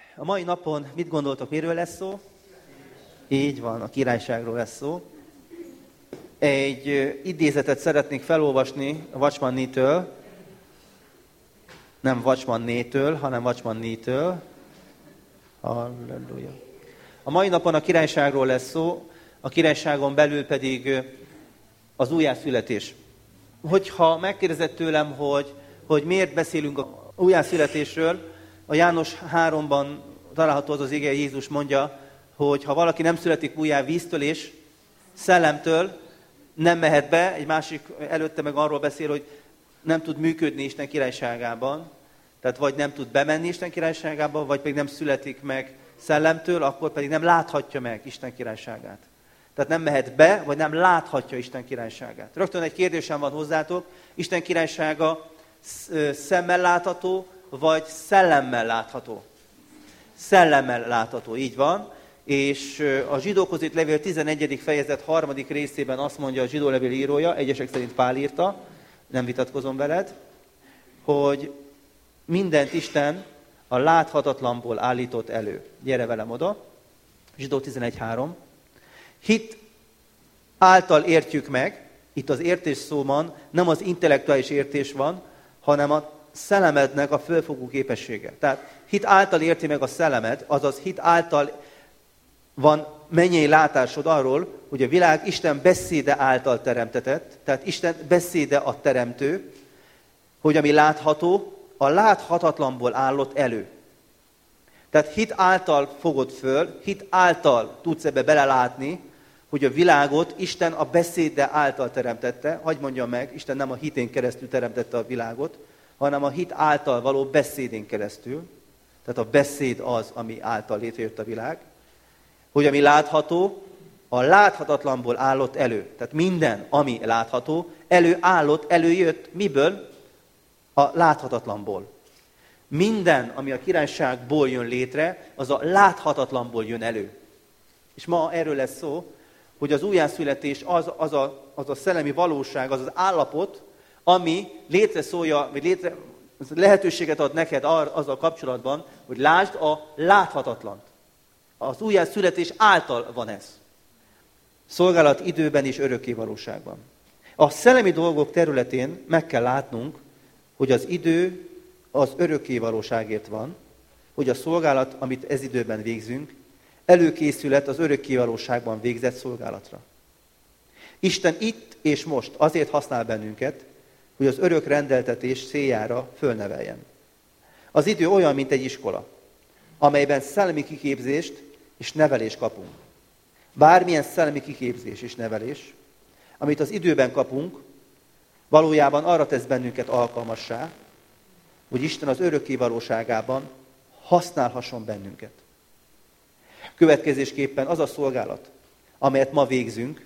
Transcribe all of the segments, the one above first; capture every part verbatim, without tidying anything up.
A mai napon mit gondoltok, miről lesz szó? Így van, a királyságról lesz szó. Egy idézetet szeretnék felolvasni a Watchman Nee-től. Nem Watchman Nee-től, hanem Watchman Nee-től. Halleluja. A mai napon a királyságról lesz szó, a királyságon belül pedig az újjászületés. Hogyha megkérdezett tőlem, hogy, hogy miért beszélünk a újjászületésről, a János háromban található az az ige, Jézus mondja, hogy ha valaki nem születik újjá víztől és szellemtől, nem mehet be. Egy másik előtte meg arról beszél, hogy nem tud működni Isten királyságában. Tehát vagy nem tud bemenni Isten királyságába, vagy pedig nem születik meg szellemtől, akkor pedig nem láthatja meg Isten királyságát. Tehát nem mehet be, vagy nem láthatja Isten királyságát. Rögtön egy kérdésem van hozzátok. Isten királysága szemmel látható, vagy szellemmel látható? Szellemmel látható, így van. És a zsidókhoz írt levél tizenegyedik fejezet harmadik részében azt mondja a zsidó levél írója, egyesek szerint Pál írta, nem vitatkozom veled, hogy mindent Isten a láthatatlanból állított elő. Gyere velem oda. Zsidó tizenegy három. Hit által értjük meg, itt az értés szóban nem az intellektuális értés van, hanem a szellemednek a fölfogó képessége. Tehát hit által érti meg a szellemed, azaz hit által van mennyei látásod arról, hogy a világ Isten beszéde által teremtetett, tehát Isten beszéde a teremtő, hogy ami látható, a láthatatlanból állott elő. Tehát hit által fogod föl, hit által tudsz ebbe belelátni, hogy a világot Isten a beszéde által teremtette. Hadd mondjam meg, Isten nem a hitén keresztül teremtette a világot, hanem a hit által való beszédén keresztül. Tehát a beszéd az, ami által létrejött a világ. Hogy ami látható, a láthatatlanból állott elő. Tehát minden, ami látható, előállott, előjött. Miből? A láthatatlanból. Minden, ami a királyságból jön létre, az a láthatatlanból jön elő. És ma erről lesz szó, hogy az újjászületés az, az, a, az a szellemi valóság, az az állapot, ami létre szólja, vagy létre, lehetőséget ad neked azzal kapcsolatban, hogy lásd a láthatatlant. Az újjászületés által van ez. Szolgálat időben és örökké valóságban. A szellemi dolgok területén meg kell látnunk, hogy az idő az örökké valóságért van, hogy a szolgálat, amit ez időben végzünk, előkészület az örökké valóságban végzett szolgálatra. Isten itt és most azért használ bennünket, hogy az örök rendeltetés céljára fölneveljen. Az idő olyan, mint egy iskola, amelyben szellemi kiképzést és nevelést kapunk. Bármilyen szellemi kiképzés és nevelés, amit az időben kapunk, valójában arra tesz bennünket alkalmassá, hogy Isten az örökké valóságában használhasson bennünket. Következésképpen az a szolgálat, amelyet ma végzünk,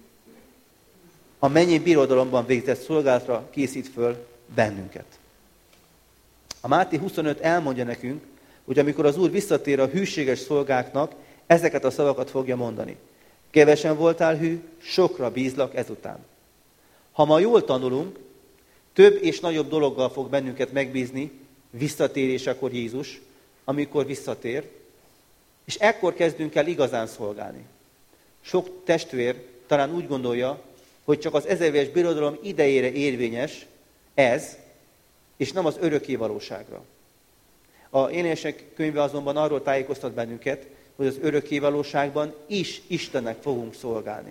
a mennyei birodalomban végzett szolgálatra készít föl bennünket. A Máté huszonöt elmondja nekünk, hogy amikor az Úr visszatér a hűséges szolgáknak, ezeket a szavakat fogja mondani. Kevesen voltál hű, sokra bízlak ezután. Ha ma jól tanulunk, több és nagyobb dologgal fog bennünket megbízni visszatérésekor Jézus, amikor visszatér, és ekkor kezdünk el igazán szolgálni. Sok testvér talán úgy gondolja, hogy csak az ezeréves birodalom idejére érvényes ez, és nem az örökké valóságra. A Énekesek könyve azonban arról tájékoztat bennünket, hogy az örökké valóságban is Istennek fogunk szolgálni.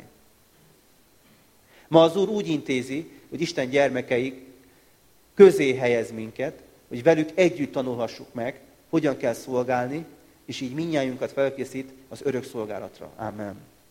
Ma az Úr úgy intézi, hogy Isten gyermekei közé helyez minket, hogy velük együtt tanulhassuk meg, hogyan kell szolgálni, és így mindnyájunkat felkészít az örök szolgálatra. Amen.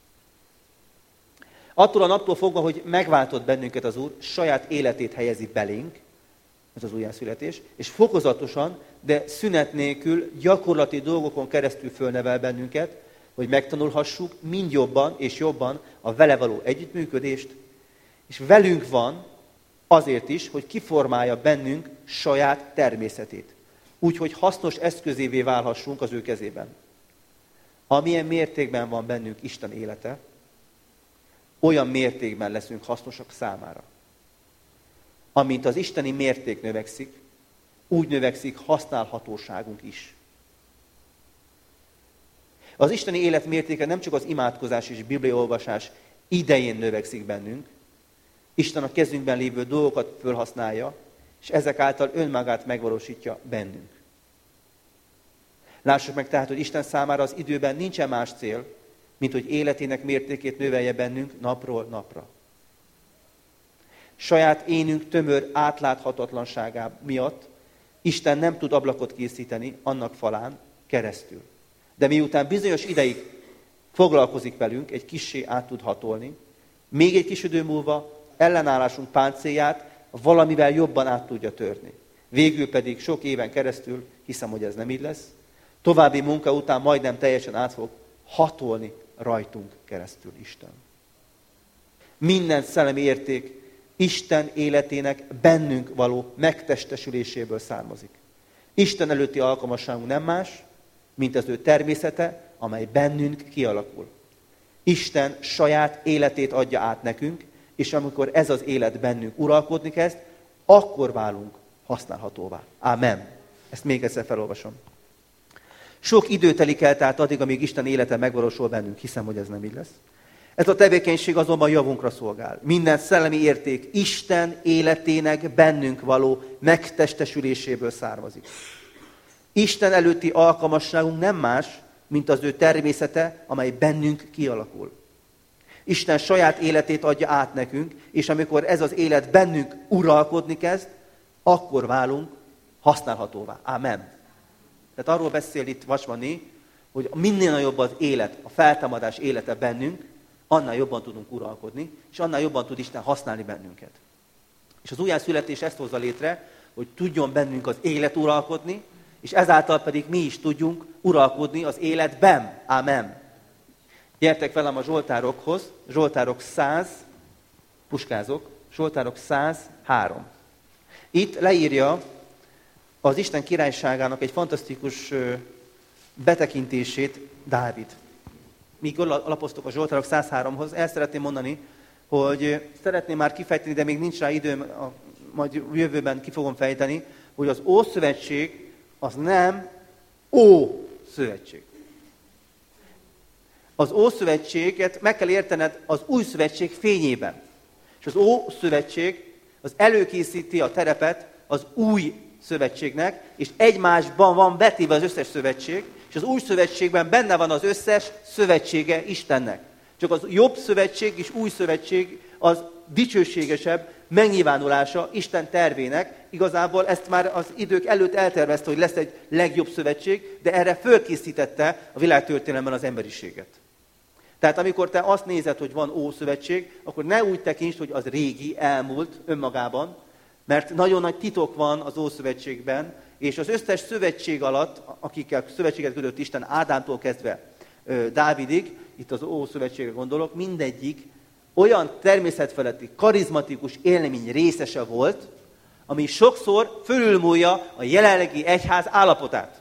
Attól a naptól fogva, hogy megváltott bennünket az Úr, saját életét helyezi belénk, ez az újjászületés, és fokozatosan, de szünet nélkül, gyakorlati dolgokon keresztül fölnevel bennünket, hogy megtanulhassuk mind jobban és jobban a vele való együttműködést, és velünk van azért is, hogy kiformálja bennünk saját természetét. Úgyhogy hasznos eszközévé válhassunk az ő kezében. Amilyen mértékben van bennünk Isten élete, olyan mértékben leszünk hasznosak számára. Amint az isteni mérték növekszik, úgy növekszik használhatóságunk is. Az isteni élet mértéke nem csak az imádkozás és bibliaolvasás idején növekszik bennünk, Isten a kezünkben lévő dolgokat felhasználja, és ezek által önmagát megvalósítja bennünk. Lássuk meg tehát, hogy Isten számára az időben nincsen más cél, mint hogy életének mértékét növelje bennünk napról napra. Saját énünk tömör átláthatatlanságá miatt Isten nem tud ablakot készíteni annak falán keresztül. De miután bizonyos ideig foglalkozik velünk, egy kissé át tud hatolni, még egy kis idő múlva ellenállásunk páncélját valamivel jobban át tudja törni. Végül pedig sok éven keresztül, hiszem, hogy ez nem így lesz, további munka után majdnem teljesen át fog hatolni rajtunk keresztül Isten. Minden szellemi érték Isten életének bennünk való megtestesüléséből származik. Isten előtti alkalmasságunk nem más, mint az ő természete, amely bennünk kialakul. Isten saját életét adja át nekünk, és amikor ez az élet bennünk uralkodni kezd, akkor válunk használhatóvá. Ámen. Ezt még egyszer felolvasom. Sok idő telik el tehát addig, amíg Isten élete megvalósul bennünk. Hiszem, hogy ez nem így lesz. Ez a tevékenység azonban javunkra szolgál. Minden szellemi érték Isten életének bennünk való megtestesüléséből származik. Isten előtti alkalmasságunk nem más, mint az ő természete, amely bennünk kialakul. Isten saját életét adja át nekünk, és amikor ez az élet bennünk uralkodni kezd, akkor válunk használhatóvá. Ámen. Tehát arról beszél itt Vasmani, hogy minél nagyobb az élet, a feltámadás élete bennünk, annál jobban tudunk uralkodni, és annál jobban tud Isten használni bennünket. És az újjászületés ezt hozza létre, hogy tudjon bennünk az élet uralkodni, és ezáltal pedig mi is tudjunk uralkodni az életben. Ámen. Gyertek velem a Zsoltárokhoz, Zsoltárok száz, puskázok, Zsoltárok száz három. Itt leírja az Isten királyságának egy fantasztikus betekintését Dávid. Míg alapoztok a Zsoltárok száz háromhoz, el szeretném mondani, hogy szeretném már kifejteni, de még nincs rá időm, majd jövőben ki fogom fejteni, hogy az Ószövetség az nem Ószövetség. Az Ószövetséget meg kell értened az Új Szövetség fényében. És az Ószövetség az előkészíti a terepet az Új Szövetségnek, és egymásban van betéve az összes szövetség, és az Új Szövetségben benne van az összes szövetsége Istennek. Csak az jobb szövetség és új szövetség az dicsőségesebb megnyilvánulása Isten tervének. Igazából ezt már az idők előtt eltervezte, hogy lesz egy legjobb szövetség, de erre fölkészítette a világtörténelemben az emberiséget. Tehát amikor te azt nézed, hogy van Ószövetség, akkor ne úgy tekintsd, hogy az régi, elmúlt önmagában, mert nagyon nagy titok van az Ószövetségben, és az összes szövetség alatt, akikkel szövetséget kötött Isten Ádámtól kezdve Dávidig, itt az Ószövetségre gondolok, mindegyik olyan természetfeletti, karizmatikus élmény részese volt, ami sokszor fölülmúlja a jelenlegi egyház állapotát.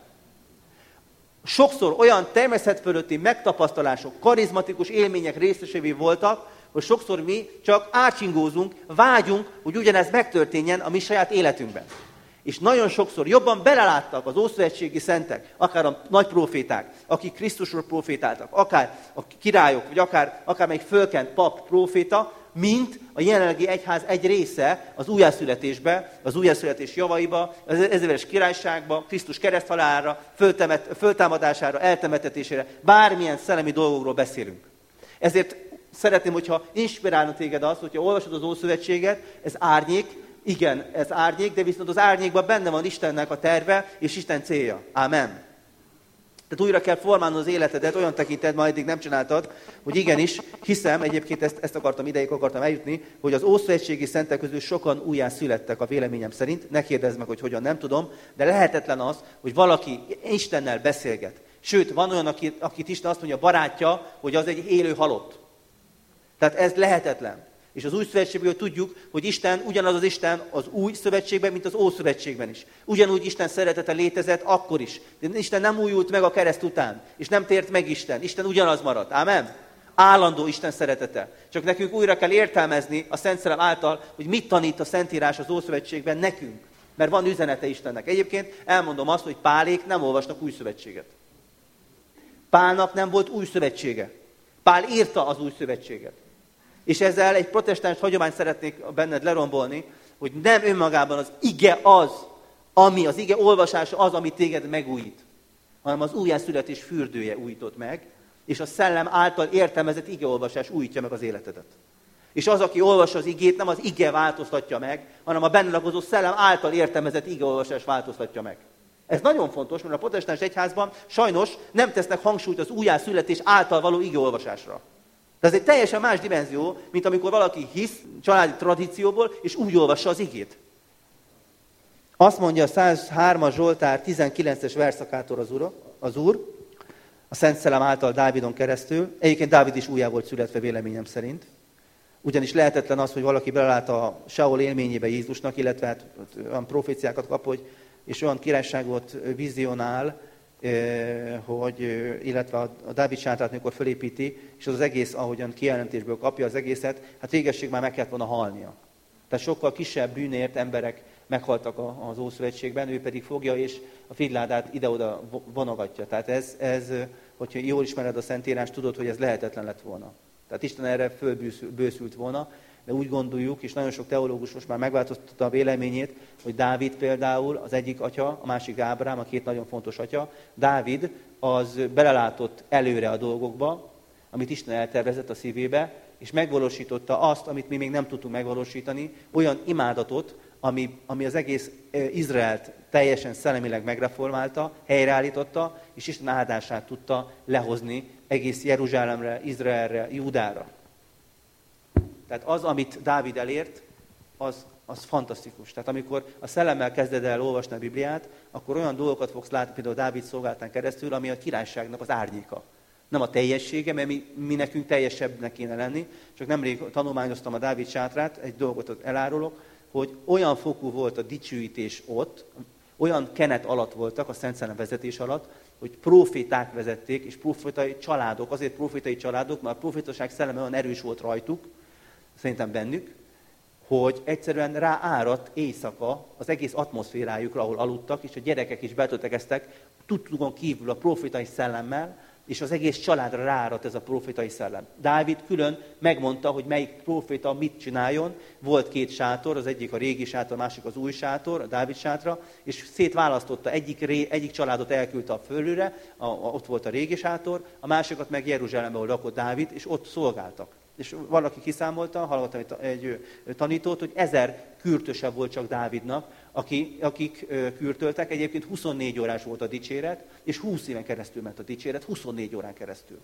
Sokszor olyan természetfölötti megtapasztalások, karizmatikus élmények részesévé voltak, hogy sokszor mi csak átsingózunk, vágyunk, hogy ugyanez megtörténjen a mi saját életünkben. És nagyon sokszor jobban beleláttak az ószövetségi szentek, akár a nagy proféták, akik Krisztusról profétáltak, akár a királyok, vagy akár, akár még fölkent pap proféta, mint a jelenlegi egyház egy része az újjászületésbe, az újjászületés javaiba, az ezredes királyságba, Krisztus kereszthalálára, föltámadására, eltemetetésére, bármilyen szellemi dolgokról beszélünk. Ezért szeretném, hogyha inspirálna téged az, hogyha olvasod az Ószövetséget, ez árnyék, igen, ez árnyék, de viszont az árnyékban benne van Istennek a terve és Isten célja. Ámen. Tehát újra kell formálnod az életedet, olyan tekinted, ma eddig nem csináltad, hogy igenis, hiszem, egyébként ezt, ezt akartam, ideig akartam eljutni, hogy az ószövetségi szentek közül sokan újjá születtek a véleményem szerint. Ne kérdezz meg, hogy hogyan, nem tudom, de lehetetlen az, hogy valaki Istennel beszélget. Sőt, van olyan, akit, akit Isten azt mondja, barátja, hogy az egy élő halott. Tehát ez lehetetlen. És az új szövetségből tudjuk, hogy Isten ugyanaz az Isten az új szövetségben, mint az Ószövetségben is. Ugyanúgy Isten szeretete létezett akkor is. De Isten nem újult meg a kereszt után, és nem tért meg Isten. Isten ugyanaz maradt. Ámen? Állandó Isten szeretete. Csak nekünk újra kell értelmezni a Szent Szellem által, hogy mit tanít a Szentírás az Ószövetségben nekünk. Mert van üzenete Istennek. Egyébként elmondom azt, hogy Pálék nem olvasnak új szövetséget. Pálnak nem volt új szövetsége. Pál írta az új szövetséget. És ezzel egy protestáns hagyományt szeretnék benned lerombolni, hogy nem önmagában az ige az, ami az ige olvasása az, ami téged megújít, hanem az újjászületés fürdője újított meg, és a szellem által értelmezett igeolvasás újítja meg az életedet. És az, aki olvassa az igét, nem az ige változtatja meg, hanem a benne lakozó szellem által értelmezett igeolvasás változtatja meg. Ez nagyon fontos, mert a protestáns egyházban sajnos nem tesznek hangsúlyt az újjászületés által való igeolvasásra. De ez egy teljesen más dimenzió, mint amikor valaki hisz családi tradícióból, és úgy olvassa az igét. Azt mondja a száz hármas Zsoltár tizenkilences verszakától az Úr, az Úr, a Szent Szellem által Dávidon keresztül. Egyébként Dávid is újjá volt születve véleményem szerint. Ugyanis lehetetlen az, hogy valaki belelát a Saul élményébe Jézusnak, illetve hát olyan proféciákat kap, hogy, és olyan királyságot vizionál, hogy, illetve a Dávid sátrát, amikor fölépíti, és az, az egész, ahogyan kijelentésből kapja az egészet, hát végesség már meg kellett volna halnia. Tehát sokkal kisebb bűnért emberek meghaltak az Ószövetségben, ő pedig fogja, és a figyládát ide-oda vonogatja. Tehát ez, ez, hogyha jól ismered a Szentírást, tudod, hogy ez lehetetlen lett volna. Tehát Isten erre fölbőszült volna, de úgy gondoljuk, és nagyon sok teológus most már megváltoztatta a véleményét, hogy Dávid például az egyik atya, a másik Ábrám, a két nagyon fontos atya. Dávid az belelátott előre a dolgokba, amit Isten eltervezett a szívébe, és megvalósította azt, amit mi még nem tudtunk megvalósítani, olyan imádatot, ami, ami az egész Izraelt teljesen szellemileg megreformálta, helyreállította, és Isten áldását tudta lehozni egész Jeruzsálemre, Izraelre, Júdára. Tehát az, amit Dávid elért, az, az fantasztikus. Tehát amikor a szellemmel kezded el olvasni a Bibliát, akkor olyan dolgokat fogsz látni, például Dávid szolgáltán keresztül, ami a királyságnak az árnyéka. Nem a teljessége, mert mi, mi nekünk teljesebbnek kéne lenni, csak nemrég tanulmányoztam a Dávid sátrát, egy dolgot elárulok, hogy olyan fokú volt a dicsőítés ott, olyan kenet alatt voltak, a Szent Szellem vezetés alatt, hogy proféták vezették, és profétai családok, azért profétai családok, mert a profétaság szelleme olyan erős volt rajtuk, szerintem bennük, hogy egyszerűen rááradt éjszaka az egész atmoszférájukra, ahol aludtak, és a gyerekek is betöltekeztek, tudtukon kívül a profétai szellemmel, és az egész családra rááradt ez a profétai szellem. Dávid külön megmondta, hogy melyik proféta mit csináljon. Volt két sátor, az egyik a régi sátor, a másik az új sátor, a Dávid sátra, és szétválasztotta, egyik, ré, egyik családot elküldte a fölülre, a, a, ott volt a régi sátor, a másikat meg Jeruzsálembe, ahol lakott Dávid, és ott szolgáltak. És valaki kiszámolta, hallottam egy tanítót, hogy ezer kürtöse volt csak Dávidnak, aki, akik kürtöltek. Egyébként huszonnégy órás volt a dicséret, és húsz éven keresztül ment a dicséret, huszonnégy órán keresztül.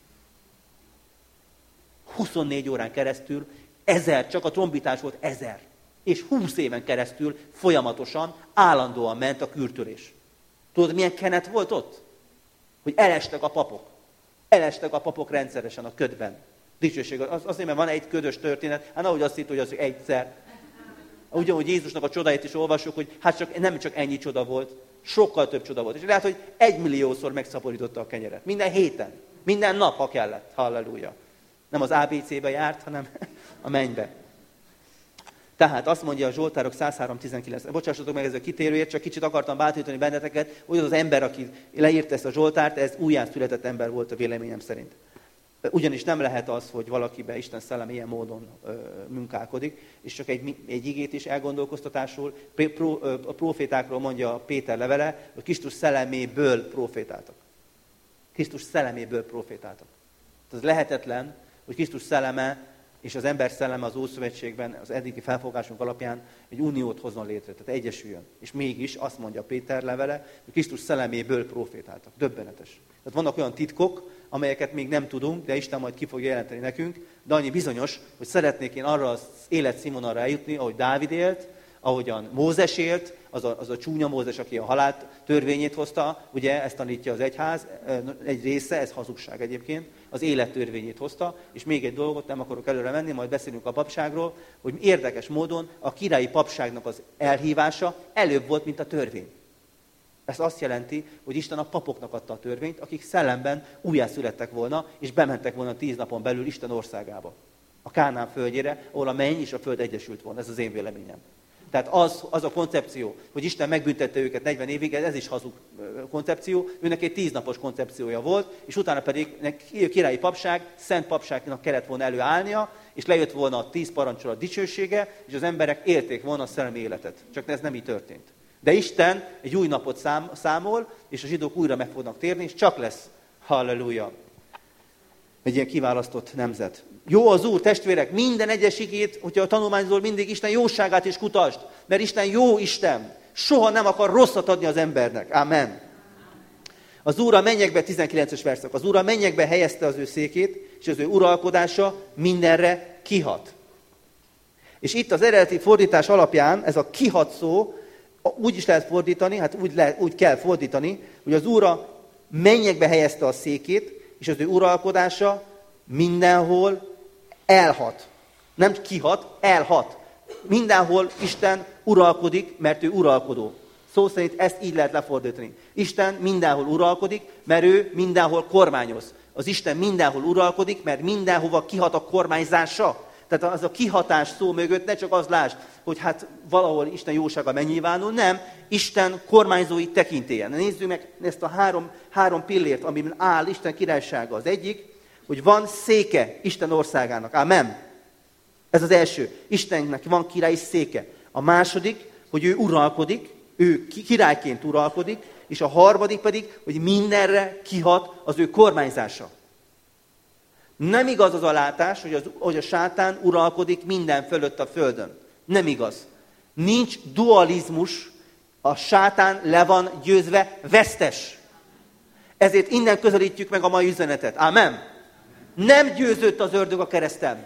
huszonnégy órán keresztül, ezer, csak a trombitás volt ezer. És húsz éven keresztül folyamatosan, állandóan ment a kürtölés. Tudod, milyen kenet volt ott? Hogy elestek a papok. Elestek a papok rendszeresen a ködben. Dicsőség. Az, azért, mert van egy ködös történet, hát ahogy azt hitt, hogy az egyszer. Ugyanúgy Jézusnak a csodáit is olvassuk, hogy hát csak, nem csak ennyi csoda volt, sokkal több csoda volt. És lehet, hogy egymilliószor megszaporította a kenyeret. Minden héten. Minden nap, ha kellett. Halleluja. Nem az á bé cé-be járt, hanem a mennybe. Tehát azt mondja a Zsoltárok száz három tizenkilenc. Bocsássatok meg ezzel a kitérőért, csak kicsit akartam bátorítani benneteket, hogy az az ember, aki leírta ezt a Zsoltárt, ez újjászületett ember volt a véleményem szerint. Ugyanis nem lehet az, hogy valakibe Isten szellem ilyen módon ö, munkálkodik, és csak egy, egy igét is elgondolkoztatásul. Pro, ö, a profétákról mondja Péter levele, hogy Krisztus szelleméből profétáltak. Krisztus szelleméből profétáltak. Ez lehetetlen, hogy Krisztus szelleme és az ember szelleme az Ószövetségben, az eddigi felfogásunk alapján egy uniót hozzon létre, tehát egyesüljön. És mégis azt mondja Péter levele, hogy Krisztus szelleméből profétáltak. Döbbenetes. Tehát vannak olyan titkok, amelyeket még nem tudunk, de Isten majd ki fogja jelenteni nekünk, de annyi bizonyos, hogy szeretnék én arra az életszínvonalra eljutni, ahogy Dávid élt, ahogyan Mózes élt, az a, az a csúnya Mózes, aki a halált törvényét hozta, ugye ezt tanítja az egyház, egy része, ez hazugság egyébként, az élet törvényét hozta, és még egy dolgot, nem akarok előre menni, majd beszélünk a papságról, hogy érdekes módon a királyi papságnak az elhívása előbb volt, mint a törvény. Ez azt jelenti, hogy Isten a papoknak adta a törvényt, akik szellemben újjászülettek volna, és bementek volna tíz napon belül Isten országába. A Kánán földjére, ahol a menny és a föld egyesült volna. Ez az én véleményem. Tehát az, az a koncepció, hogy Isten megbüntette őket negyven évig, ez is hazug koncepció. Őnek egy tíznapos koncepciója volt, és utána pedig királyi papság, szent papságnak kellett volna előállnia, és lejött volna a tíz parancsolat dicsősége, és az emberek élték volna a szellemi életet. Csak ez nem így történt. De Isten egy új napot szám, számol, és a zsidók újra meg fognak térni, és csak lesz, halleluja, egy ilyen kiválasztott nemzet. Jó az Úr, testvérek, minden egyes igét, hogyha tanulmányozol, mindig Isten jóságát is kutasd, mert Isten jó Isten. Soha nem akar rosszat adni az embernek. Amen. Az Úr a mennyekbe, tizenkilences verszak, az Úr a mennyekbe helyezte az ő székét, és az ő uralkodása mindenre kihat. És itt az eredeti fordítás alapján ez a kihat szó, úgy is lehet fordítani, hát úgy, lehet, úgy kell fordítani, hogy az Úr a mennyekbe helyezte a székét, és az ő uralkodása mindenhol elhat. Nem kihat, elhat. Mindenhol Isten uralkodik, mert ő uralkodó. Szó szerint ezt így lehet lefordítani. Isten mindenhol uralkodik, mert ő mindenhol kormányoz. Az Isten mindenhol uralkodik, mert mindenhova kihat a kormányzása. Tehát az a kihatás szó mögött ne csak az lásd, hogy hát valahol Isten jósága megnyilvánul, nem, Isten kormányzói tekintélyen. Nézzük meg ezt a három, három pillért, amiben áll Isten királysága. Az egyik, hogy van széke Isten országának. Amen. Ez az első. Istennek van királyi széke. A második, hogy ő uralkodik, ő királyként uralkodik, és a harmadik pedig, hogy mindenre kihat az ő kormányzása. Nem igaz az a látás, hogy, az, hogy a sátán uralkodik minden fölött a földön. Nem igaz. Nincs dualizmus, a sátán le van győzve, vesztes. Ezért innen közelítjük meg a mai üzenetet. Amen. Nem győzött az ördög a kereszten.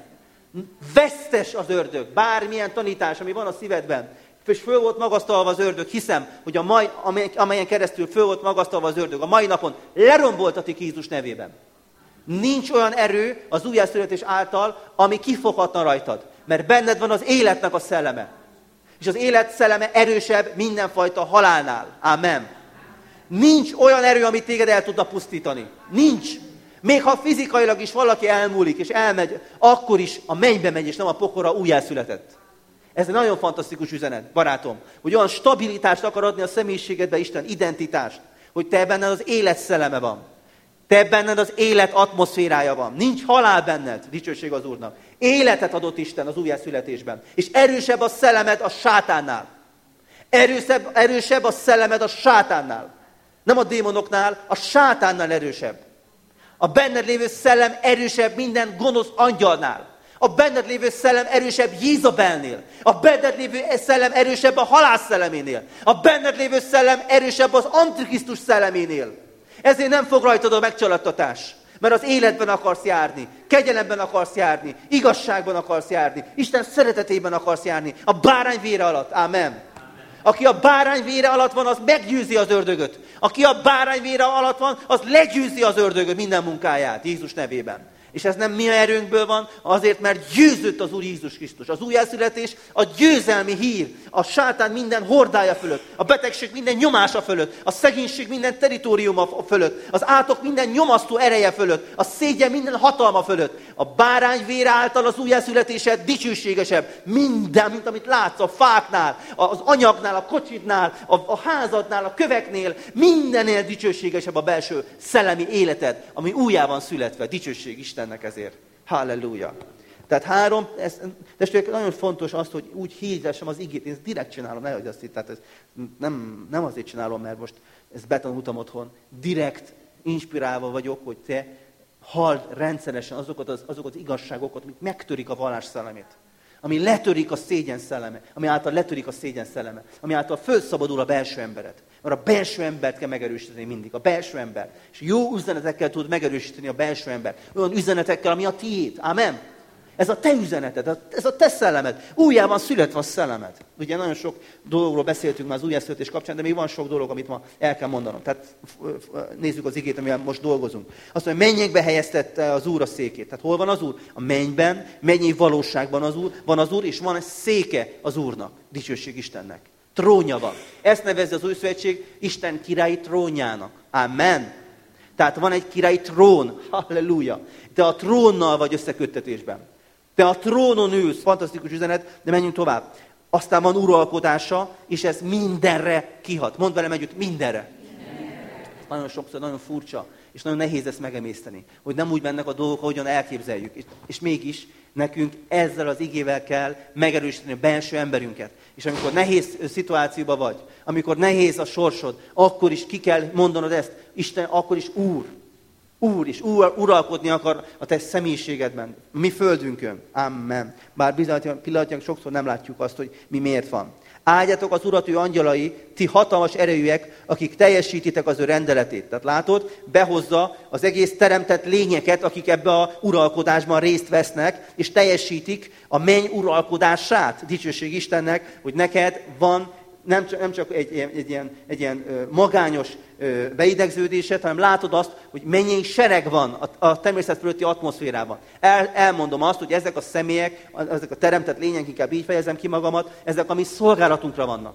Vesztes az ördög. Bármilyen tanítás, ami van a szívedben, és föl volt magasztalva az ördög, hiszem, hogy a mai, amelyen keresztül föl volt magasztalva az ördög, a mai napon leromboltatik Jézus nevében. Nincs olyan erő az újjászületés által, ami kifoghatna rajtad. Mert benned van az életnek a szelleme. És az élet szelleme erősebb mindenfajta halálnál. Amen. Nincs olyan erő, amit téged el tudna pusztítani. Nincs. Még ha fizikailag is valaki elmúlik, és elmegy, akkor is a mennybe megy, és nem a pokolra újjászületett. Ez egy nagyon fantasztikus üzenet, barátom. Hogy olyan stabilitást akar adni a személyiségedbe Isten, identitást, hogy te benned az élet szelleme van. Te benned az élet atmoszférája van. Nincs halál benned, dicsőség az Úrnak. Életet adott Isten az újjászületésben. És erősebb a szellemed a sátánnál. Erősebb, erősebb a szellemed a sátánnál. Nem a démonoknál, a sátánnál erősebb. A benned lévő szellem erősebb minden gonosz angyalnál. A benned lévő szellem erősebb Jézabelnél. A benned lévő szellem erősebb a halász szelleménél. A benned lévő szellem erősebb az Antikrisztus szelleménél. Ezért nem fog rajtad a megcsalattatás. Mert az életben akarsz járni, kegyelemben akarsz járni, igazságban akarsz járni, Isten szeretetében akarsz járni, a bárány vére alatt. Amen. Aki a bárány vére alatt van, az meggyőzi az ördögöt. Aki a bárány vére alatt van, az legyőzi az ördögöt minden munkáját Jézus nevében. És ez nem mi erőnkből van, azért, mert győzött az Úr Jézus Krisztus. Az újjászületés a győzelmi hír, a sátán minden hordája fölött, a betegség minden nyomása fölött, a szegénység minden teritoriuma fölött, az átok minden nyomasztó ereje fölött, a szégyen minden hatalma fölött. A bárány vére által az újjászületése dicsőségesebb. Minden, mint amit látsz a fáknál, az anyagnál, a kocsidnál, a, a házadnál, a köveknél, mindennél dicsőségesebb a belső szellemi életed, ami újjá van születve. Dicsőség Istennek ezért. Halleluja. Tehát három, ez, testvérek, nagyon fontos az, hogy úgy hirdessem az igét. Én ezt direkt csinálom, nehogy azt itt, tehát ez nem, nem azért csinálom, mert most ezt betanultam otthon. Direkt inspirálva vagyok, hogy te halld rendszeresen azokat az, azokat az igazságokat, amik megtörik a vallás szellemét. Ami letörik a szégyen szelleme, ami által letörik a szégyen szelleme, ami által fölszabadul a belső embered. Mert a belső embert kell megerősíteni mindig, a belső ember. És jó üzenetekkel tud megerősíteni a belső ember. Olyan üzenetekkel, ami a tiéd. Amen. Ez a te üzeneted, ez a te szellemed. Újjá van születve a szellemed. Ugye nagyon sok dologról beszéltünk már az újjászületés kapcsán, de még van sok dolog, amit ma el kell mondanom. Tehát nézzük az igét, amivel most dolgozunk. Azt mondja, mennyekbe helyeztette az Úr a székét. Tehát hol van az Úr? A mennyben, mennyi valóságban az Úr, van az Úr, és van egy széke az Úrnak. Dicsőség Istennek. Trónja van. Ezt nevezi az új szövetség Isten királyi trónjának. Amen. Tehát van egy királyi trón. Halleluja. Te a trónnal vagy összeköttetésben. Te a trónon ülsz. Fantasztikus üzenet, de menjünk tovább. Aztán van uralkodása, és ez mindenre kihat. Mondd velem együtt, mindenre. mindenre. Nagyon sokszor, nagyon furcsa, és nagyon nehéz ezt megemészteni, hogy nem úgy mennek a dolgok, ahogyan elképzeljük. És, és mégis nekünk ezzel az igével kell megerősíteni a belső emberünket. És amikor nehéz szituációban vagy, amikor nehéz a sorsod, akkor is ki kell mondanod ezt, Isten akkor is Úr. Úr is, úr, uralkodni akar a te személyiségedben, mi földünkön. Amen. Bár bizony pillanatnyilag sokszor nem látjuk azt, hogy mi miért van. Áldjátok az Urat, ő angyalai, ti hatalmas erejűek, akik teljesítitek az ő rendeletét. Tehát látod, behozza az egész teremtett lényeket, akik ebbe a uralkodásban részt vesznek, és teljesítik a menny uralkodását. Dicsőség Istennek, hogy neked van nem csak, nem csak egy, egy, egy ilyen, egy ilyen magányos beidegződésed, hanem látod azt, hogy mennyi sereg van a, a természet fölötti atmoszférában. El, elmondom azt, hogy ezek a személyek, ezek a teremtett lények, inkább így fejezem ki magamat, ezek a mi szolgálatunkra vannak.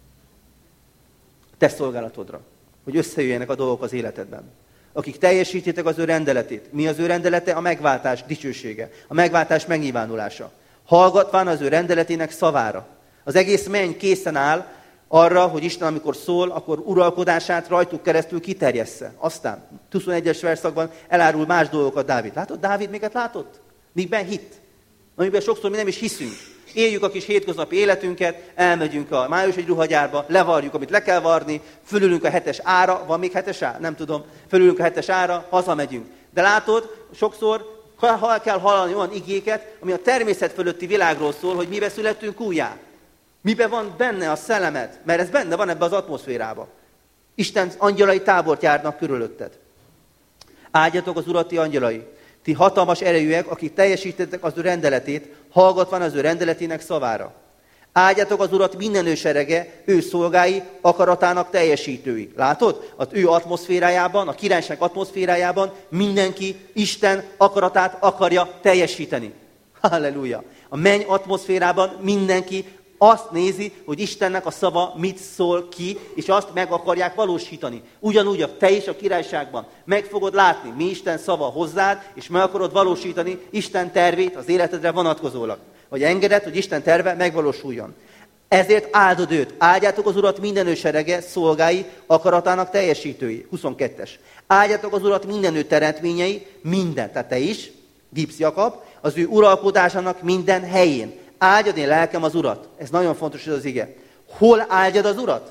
Te szolgálatodra, hogy összejöjjenek a dolgok az életedben. Akik teljesítitek az ő rendeletét. Mi az ő rendelete? A megváltás dicsősége. A megváltás megnyilvánulása. Hallgatván az ő rendeletének szavára. Az egész menny készen áll arra, hogy Isten, amikor szól, akkor uralkodását rajtuk keresztül kiterjessze. Aztán huszonegyes verszakban elárul más dolgokat Dávid. Látod, Dávid miket látott? Mikben hitt? Amiben sokszor mi nem is hiszünk. Éljük a kis hétköznapi életünket, elmegyünk a május egy ruhagyárba, levarjuk, amit le kell varni, fölülünk a hetes ára, van még hetes ára? Nem tudom. Fölülünk a hetes ára, hazamegyünk. De látod, sokszor ha kell hallani olyan igéket, ami a természet fölötti világról szól, hogy mibe születtünk újjá. Miben van benne a szellemed? Mert ez benne van ebbe az atmoszférába. Isten angyalai tábort járnak körülötted. Áldjatok az Urat, ti angyalai. Ti hatalmas erejűek, akik teljesítettek az ő rendeletét, hallgatván az ő rendeletének szavára. Áldjatok az Urat minden ő serege, ő szolgái, akaratának teljesítői. Látod? Az ő atmoszférájában, a királyság atmoszférájában mindenki Isten akaratát akarja teljesíteni. Halleluja! A menny atmoszférában mindenki azt nézi, hogy Istennek a szava mit szól ki, és azt meg akarják valósítani. Ugyanúgy a te is a királyságban meg fogod látni, mi Isten szava hozzád, és meg akarod valósítani Isten tervét az életedre vonatkozólag. Vagy engeded, hogy Isten terve megvalósuljon. Ezért áldod őt. Áldjátok az Urat minden ő serege, szolgái, akaratának teljesítői. huszonkettes. Áldjátok az Urat minden ő teremtményei, minden, tehát te is, Gipsz Jakab, az ő uralkodásának minden helyén. Áldjad én lelkem az Urat. Ez nagyon fontos, ez az ige. Hol áldjad az Urat?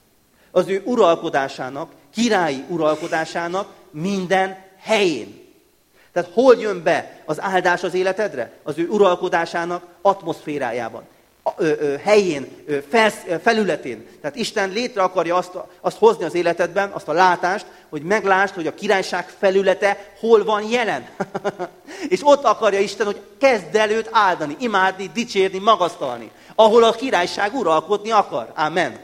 Az ő uralkodásának, királyi uralkodásának minden helyén. Tehát hol jön be az áldás az életedre? Az ő uralkodásának atmoszférájában. Ö, ö, helyén, ö, felsz, ö, felületén. Tehát Isten létre akarja azt, azt hozni az életedben, azt a látást, hogy meglásd, hogy a királyság felülete hol van jelen. És ott akarja Isten, hogy kezd el őt áldani, imádni, dicsérni, magasztalni. Ahol a királyság uralkodni akar. Amen.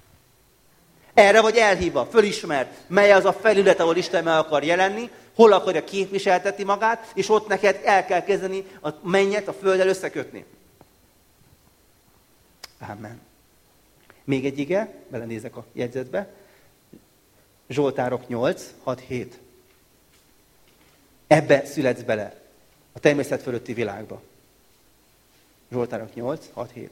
Erre vagy elhívva, fölismert, mely az a felület, ahol Isten meg akar jelenni, hol akarja képviseltetni magát, és ott neked el kell kezdeni a mennyet a földdel összekötni. Amen. Még egy ige, belenézek a jegyzetbe. Zsoltárok nyolc, hat, hét. Ebbe születsz bele, a természet fölötti világba. Zsoltárok nyolc, hat, hét.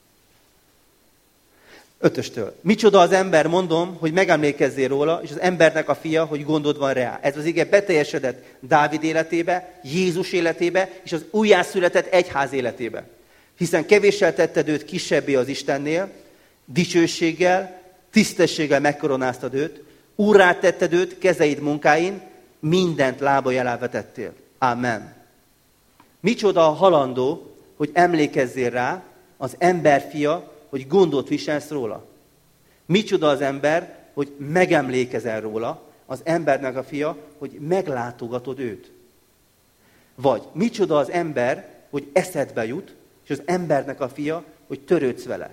Ötöstől. Micsoda az ember, mondom, hogy megemlékezzél róla, és az embernek a fia, hogy gondod van rá. Ez az ige beteljesedett Dávid életébe, Jézus életébe, és az újjászületett egyház életébe. Hiszen kevéssel tetted őt kisebbé az Istennél, dicsőséggel, tisztességgel megkoronáztad őt, úrrá tetted őt kezeid munkáin, mindent lábai alá vetettél. Amen. Micsoda a halandó, hogy emlékezzél rá, az ember fia, hogy gondot viselsz róla. Micsoda az ember, hogy megemlékezel róla, az embernek a fia, hogy meglátogatod őt. Vagy micsoda az ember, hogy eszedbe jut, és az embernek a fia, hogy törődsz vele.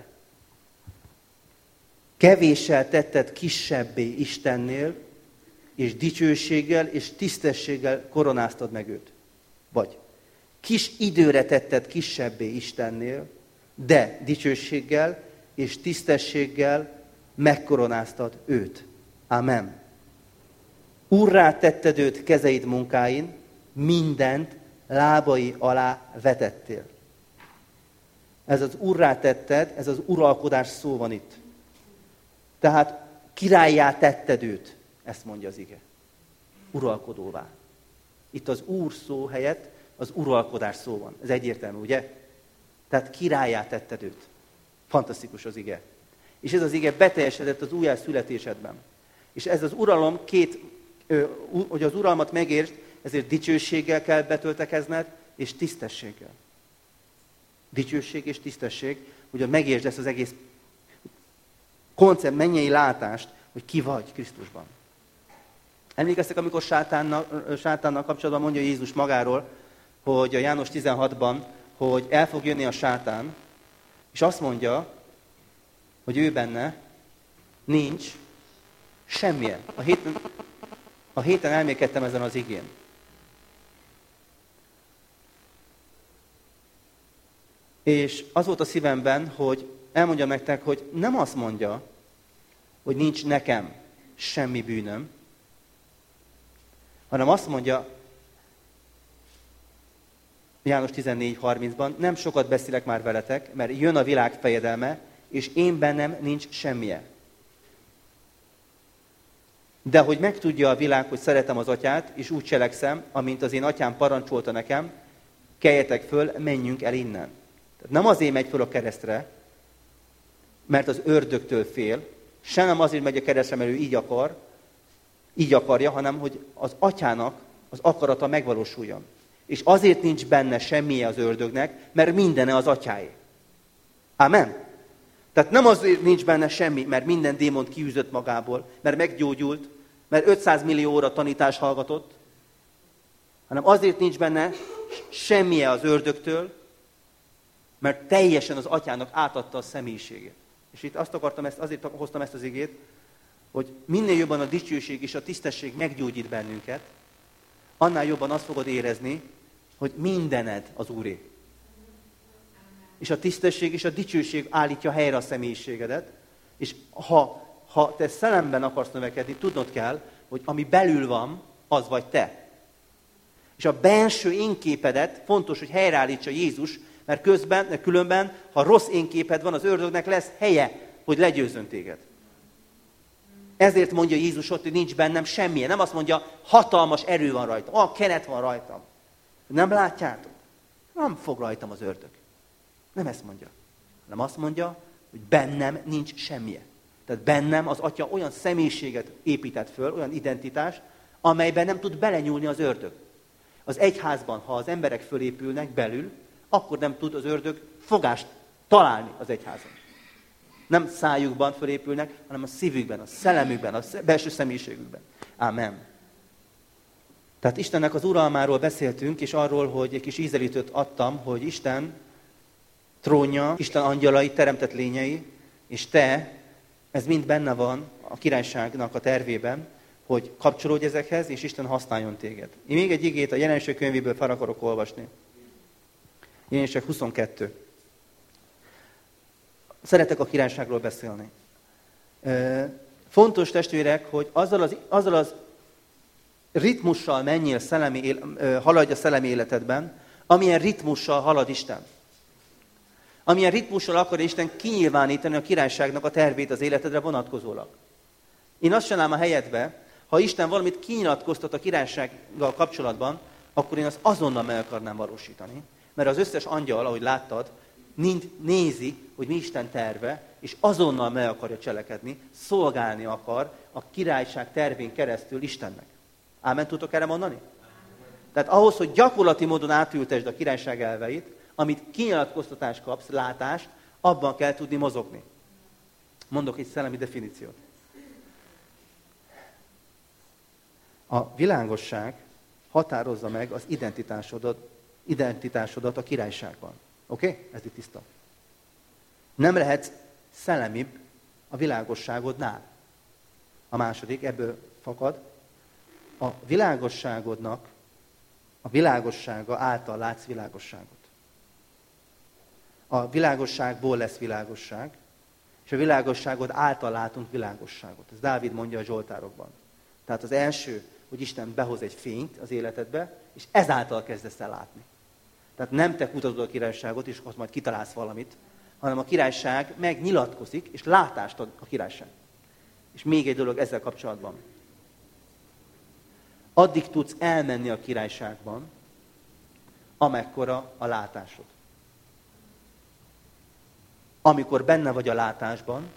Kevéssel tetted kisebbé Istennél, és dicsőséggel és tisztességgel koronáztad meg őt. Vagy kis időre tetted kisebbé Istennél, de dicsőséggel és tisztességgel megkoronáztad őt. Amen. Úrrá tetted őt kezeid munkáin, mindent lábai alá vetettél. Ez az urrá tetted, ez az uralkodás szó van itt. Tehát királlyá tetted őt, ezt mondja az ige. Uralkodóvá. Itt az úr szó helyett az uralkodás szó van. Ez egyértelmű, ugye? Tehát királlyá tetted őt. Fantasztikus az ige. És ez az ige beteljesedett az újjászületésedben. És ez az uralom két, hogy az uralmat megértsd, ezért dicsőséggel kell betöltekezned, és tisztességgel. Dicsőség és tisztesség, hogy megértsd ezt az egész koncept, mennyei látást, hogy ki vagy Krisztusban. Emlékeztek, amikor sátánnal, sátánnal kapcsolatban mondja Jézus magáról, hogy a János tizenhatban, hogy el fog jönni a sátán, és azt mondja, hogy ő benne nincs semmilyen. A héten, a héten elmélkedtem ezen az igén. És az volt a szívemben, hogy elmondjam nektek, hogy nem azt mondja, hogy nincs nekem semmi bűnöm, hanem azt mondja, János tizennégy harmincban, nem sokat beszélek már veletek, mert jön a világ fejedelme, és én bennem nincs semmije. De hogy megtudja a világ, hogy szeretem az atyát, és úgy cselekszem, amint az én atyám parancsolta nekem, keljetek föl, menjünk el innen. Tehát nem azért megy föl a keresztre, mert az ördögtől fél, se nem azért megy a keresztre, mert ő így akar, így akarja, hanem hogy az atyának az akarata megvalósuljon. És azért nincs benne semmije az ördögnek, mert mindene az atyáé. Amen? Tehát nem azért nincs benne semmi, mert minden démont kiűzött magából, mert meggyógyult, mert ötszáz millió óra tanítás hallgatott, hanem azért nincs benne semmije az ördögtől, mert teljesen az atyának átadta a személyiségét. És itt azt akartam, ezt, azért hoztam ezt az igét, hogy minél jobban a dicsőség és a tisztesség meggyógyít bennünket, annál jobban azt fogod érezni, hogy mindened az Úré. És a tisztesség és a dicsőség állítja helyre a személyiségedet, és ha, ha te szellemben akarsz növekedni, tudnod kell, hogy ami belül van, az vagy te. És a belső énképedet fontos, hogy helyreállítsa Jézus, mert közben, mert különben, ha rossz énképed van, az ördögnek lesz helye, hogy legyőzzön téged. Ezért mondja Jézus ott, hogy nincs bennem semmilyen. Nem azt mondja, hatalmas erő van rajtam, a kenet van rajtam. Nem látjátok? Nem fog rajtam az ördög. Nem ezt mondja. Hanem azt mondja, hogy bennem nincs semmije. Tehát bennem az atya olyan személyiséget épített föl, olyan identitást, amelyben nem tud belenyúlni az ördög. Az egyházban, ha az emberek fölépülnek belül, akkor nem tud az ördög fogást találni az egyházon. Nem szájukban fölépülnek, hanem a szívükben, a szellemükben, a belső személyiségükben. Ámen. Tehát Istennek az uralmáról beszéltünk, és arról, hogy egy kis ízelítőt adtam, hogy Isten trónja, Isten angyalai, teremtett lényei, és te, ez mind benne van a királyságnak a tervében, hogy kapcsolódj ezekhez, és Isten használjon téged. Én még egy igét a Jelenések könyvéből fel akarok olvasni. Jelenések huszonkettő. Szeretek a királyságról beszélni. Fontos, testvérek, hogy azzal az, azzal az ritmussal menjél szellemi, haladj a szellemi életedben, amilyen ritmussal halad Isten. Amilyen ritmussal akar Isten kinyilvánítani a királyságnak a tervét az életedre vonatkozólag. Én azt csinálom a helyedbe, ha Isten valamit kinyilatkoztat a királysággal kapcsolatban, akkor én azt azonnal meg akarnám valósítani. Mert az összes angyal, ahogy láttad, mind nézi, hogy mi Isten terve, és azonnal meg akarja cselekedni, szolgálni akar a királyság tervén keresztül Istennek. Ámen, tudtok erre mondani? Tehát ahhoz, hogy gyakorlati módon átültesd a királyság elveit, amit kinyilatkoztatást kapsz, látást, abban kell tudni mozogni. Mondok egy szellemi definíciót. A világosság határozza meg az identitásodat, identitásodat a királyságban. Oké? Okay? Ez itt tiszta. Nem lehetsz szellemibb a világosságodnál. A második, ebből fakad. A világosságodnak a világossága által látsz világosságot. A világosságból lesz világosság, és a világosságod által látunk világosságot. Ez Dávid mondja a Zsoltárokban. Tehát az első, hogy Isten behoz egy fényt az életedbe, és ezáltal kezdesz el látni. Tehát nem te kutatod a királyságot, és ott majd kitalálsz valamit, hanem a királyság megnyilatkozik, és látást ad a királyság. És még egy dolog ezzel kapcsolatban. Addig tudsz elmenni a királyságban, amekkora a látásod. Amikor benne vagy a látásban,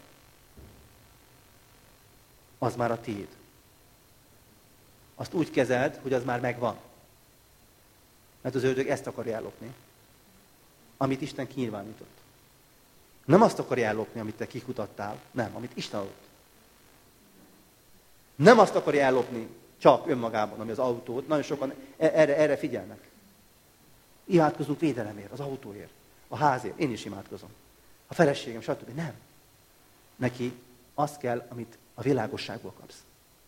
az már a tiéd. Azt úgy kezeld, hogy az már megvan. Mert az ördög ezt akarja ellopni, amit Isten kinyilvánított. Nem azt akarja ellopni, amit te kikutattál, nem, amit Isten adott. Nem azt akarja ellopni csak önmagában, ami az autót. Nagyon sokan erre, erre figyelnek. Imádkozunk védelemért, az autóért, a házért. Én is imádkozom. A feleségem, stb. Nem. Neki azt kell, amit a világosságból kapsz.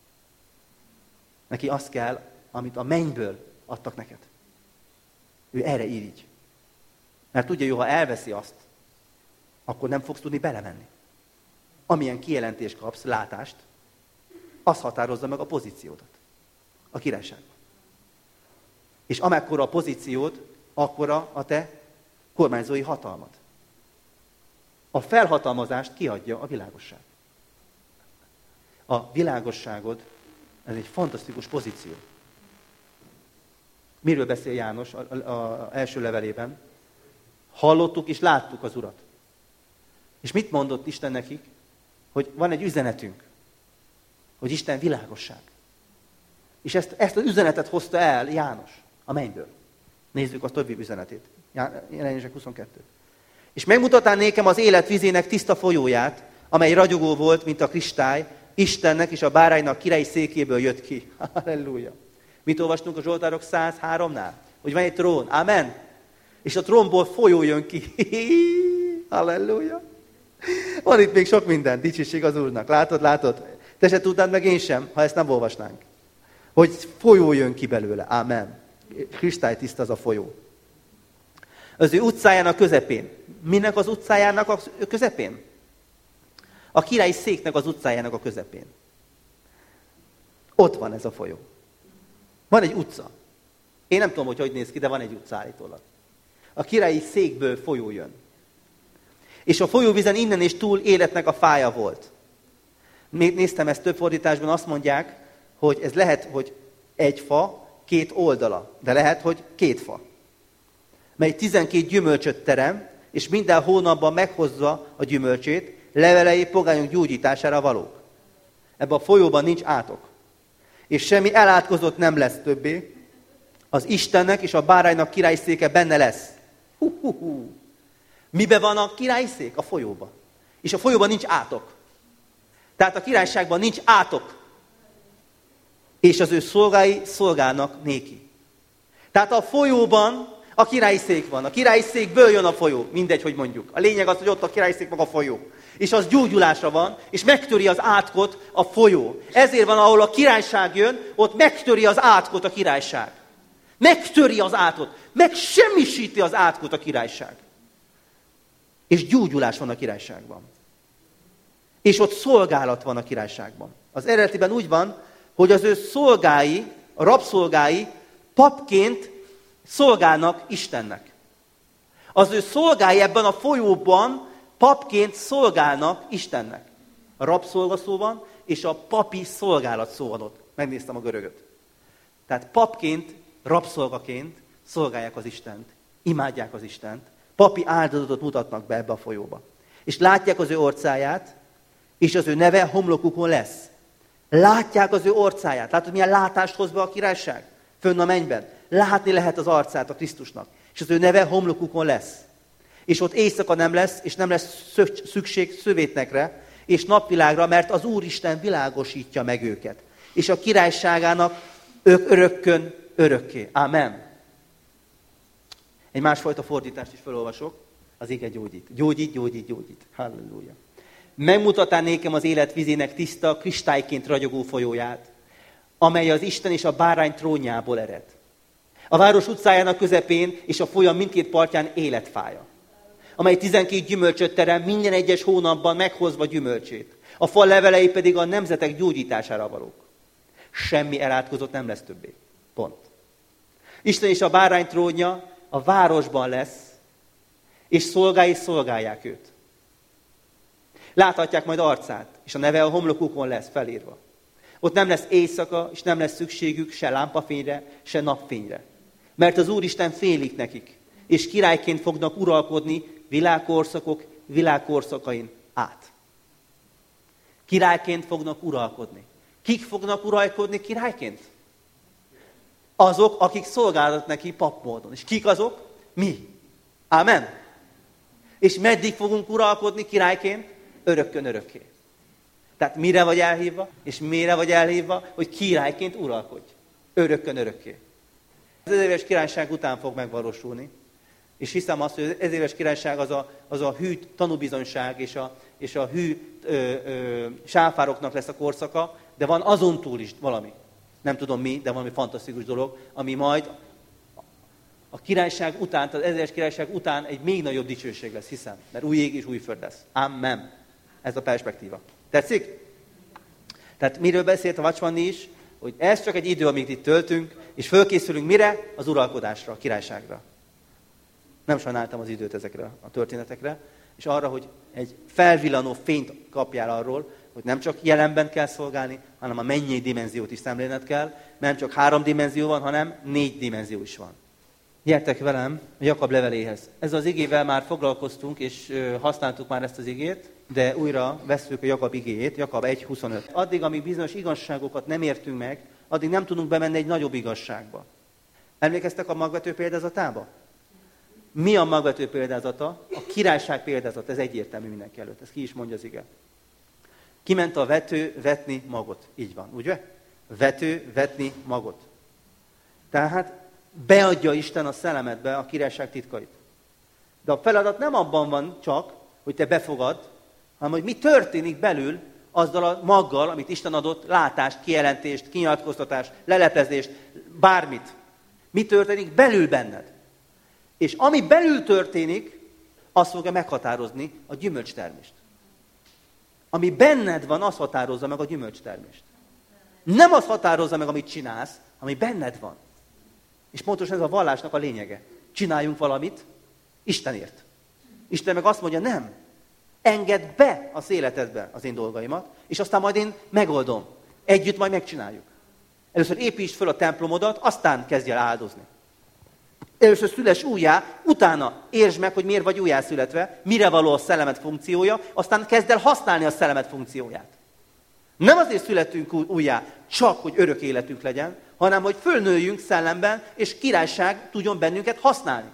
Neki azt kell, amit a mennyből adtak neked. Ő erre irigy. Mert tudja, jó, ha elveszi azt, akkor nem fogsz tudni belemenni. Amilyen kijelentést kapsz, látást, az határozza meg a pozíciódat a királyságban. És amekkora a pozíciód, akkora a te kormányzói hatalmad. A felhatalmazást kiadja a világosság. A világosságod, ez egy fantasztikus pozíció. Miről beszél János az első levelében? Hallottuk és láttuk az Urat. És mit mondott Isten nekik? Hogy van egy üzenetünk, hogy Isten világosság. És ezt, ezt az üzenetet hozta el János a mennyből. Nézzük a többi üzenetét. Jelenések huszonkettő. És megmutattál nékem az élet vizének tiszta folyóját, amely ragyogó volt, mint a kristály, Istennek és a báránynak királyi székéből jött ki. Halleluja. Mit olvastunk a Zsoltárok száz háromnál? Hogy van egy trón. Amen. És a trónból folyó jön ki. Halleluja. Van itt még sok minden. Dicsőség az Úrnak. Látod, látod? Te se tudnád, meg én sem, ha ezt nem olvasnánk. Hogy folyó jön ki belőle. Amen. Kristálytiszta az a folyó. Az ő utcájának közepén. Minek az utcájának a közepén? A királyi széknek az utcájának a közepén. Ott van ez a folyó. Van egy utca. Én nem tudom, hogy hogy néz ki, de van egy utca állítólag. A királyi székből folyó jön. És a folyóvízen innen és túl életnek a fája volt. Még néztem ezt több fordításban, azt mondják, hogy ez lehet, hogy egy fa, két oldala, de lehet, hogy két fa. Mely tizenkét gyümölcsöt terem, és minden hónapban meghozza a gyümölcsét, levelei pogányok gyógyítására valók. Ebben a folyóban nincs átok. És semmi elátkozott nem lesz többé. Az Istennek és a báránynak királyszéke benne lesz. Hú, hú, hú. Miben van a királyszék? A folyóban. És a folyóban nincs átok. Tehát a királyságban nincs átok. És az ő szolgái szolgálnak néki. Tehát a folyóban a királyszék van. A királyszékből jön a folyó. Mindegy, hogy mondjuk. A lényeg az, hogy ott a királyszék meg a folyó. És az gyógyulásra van, és megtöri az átkot a folyó. Ezért van, ahol a királyság jön, ott megtöri az átkot a királyság. Megtöri az átkot. Megsemmisíti az átkot a királyság. És gyógyulás van a királyságban. És ott szolgálat van a királyságban. Az eredetiben úgy van, hogy az ő szolgái, a rabszolgái papként szolgálnak Istennek. Az ő szolgái ebben a folyóban papként szolgálnak Istennek. A rabszolga szó van, és a papi szolgálat szó van ott. Megnéztem a görögöt. Tehát papként, rabszolgaként szolgálják az Istent. Imádják az Istent. Papi áldozatot mutatnak be ebbe a folyóba. És látják az ő orcáját, és az ő neve homlokukon lesz. Látják az ő orcáját. Látod, milyen látást hoz be a királyság? Fönn a mennyben. Látni lehet az arcát a Krisztusnak. És az ő neve homlokukon lesz. És ott éjszaka nem lesz, és nem lesz szükség szövétnekre, és napvilágra, mert az Úristen világosítja meg őket. És a királyságának örökkön örökké. Amen. Egy másfajta fordítást is felolvasok. Az ige gyógyít. Gyógyít, gyógyít, gyógyít. Halleluja. Megmutattál nékem az élet vizének tiszta, kristályként ragyogó folyóját, amely az Isten és a bárány trónjából ered. A város utcájának közepén és a folyam mindkét partján életfája, amely tizenkét gyümölcsöt terem, minden egyes hónapban meghozva gyümölcsét. A fa levelei pedig a nemzetek gyógyítására valók. Semmi elátkozott nem lesz többé. Pont. Isten és a bárány trónja a városban lesz, és szolgái szolgálják őt. Láthatják majd arcát, és a neve a homlokukon lesz felírva. Ott nem lesz éjszaka, és nem lesz szükségük se lámpafényre, se napfényre. Mert az Úristen félik nekik, és királyként fognak uralkodni világkorszakok világkorszakain át. Királyként fognak uralkodni. Kik fognak uralkodni királyként? Azok, akik szolgálnak neki papmódon. És kik azok? Mi. Ámen. És meddig fogunk uralkodni királyként? Örökkön örökké. Tehát mire vagy elhívva, és mire vagy elhívva, hogy királyként uralkodj. Örökkön örökké. Az ezéves királyság után fog megvalósulni. És hiszem azt, hogy az ezéves királyság az a, az a hű tanúbizonyság, és a, és a hű ö, ö, sáfároknak lesz a korszaka, de van azon túl is valami. Nem tudom mi, de valami fantasztikus dolog, ami majd a királyság után, az ezéves királyság után egy még nagyobb dicsőség lesz, hiszem. Mert új ég és új föld lesz. Amen. Ez a perspektíva. Tetszik? Tehát miről beszélt a Vacsmanni is? Hogy ez csak egy idő, amit itt töltünk, és fölkészülünk mire? Az uralkodásra, a királyságra. Nem sajnáltam az időt ezekre a történetekre, és arra, hogy egy felvillanó fényt kapjál arról, hogy nem csak jelenben kell szolgálni, hanem a mennyei dimenziót is szemlélned kell, nem csak három dimenzió van, hanem négy dimenzió is van. Gyertek velem a Jakab leveléhez. Ezzel az igével már foglalkoztunk, és használtuk már ezt az igét, de újra vesszük a Jakab igéjét, Jakab egy huszonöt. Addig, amíg bizonyos igazságokat nem értünk meg, addig nem tudunk bemenni egy nagyobb igazságba. Emlékeztek a magvető példázatába? Mi a magvető példázata? A királyság példázata, ez egyértelmű mindenki előtt, ez ki is mondja az ige. Kiment a vető vetni magot. Így van, ugye? Vető vetni magot. Tehát beadja Isten a szellemedbe a királyság titkait. De a feladat nem abban van csak, hogy te befogad, hanem hogy mi történik belül azzal a maggal, amit Isten adott, látást, kijelentést, kinyilatkoztatást, leleplezést, bármit. Mi történik belül benned? És ami belül történik, az fogja meghatározni a gyümölcstermést. Ami benned van, az határozza meg a gyümölcstermést. Nem az határozza meg, amit csinálsz, ami benned van. És pontosan ez a vallásnak a lényege. Csináljunk valamit Istenért. Isten meg azt mondja, nem. Engedd be az életedbe az én dolgaimat, és aztán majd én megoldom. Együtt majd megcsináljuk. Először építsd föl a templomodat, aztán kezdj el áldozni. Először szüles újjá, utána értsd meg, hogy miért vagy újjászületve, mire való a szellemet funkciója, aztán kezd el használni a szellemet funkcióját. Nem azért születünk újjá, csak hogy örök életünk legyen, hanem hogy fölnőjünk szellemben, és királyság tudjon bennünket használni.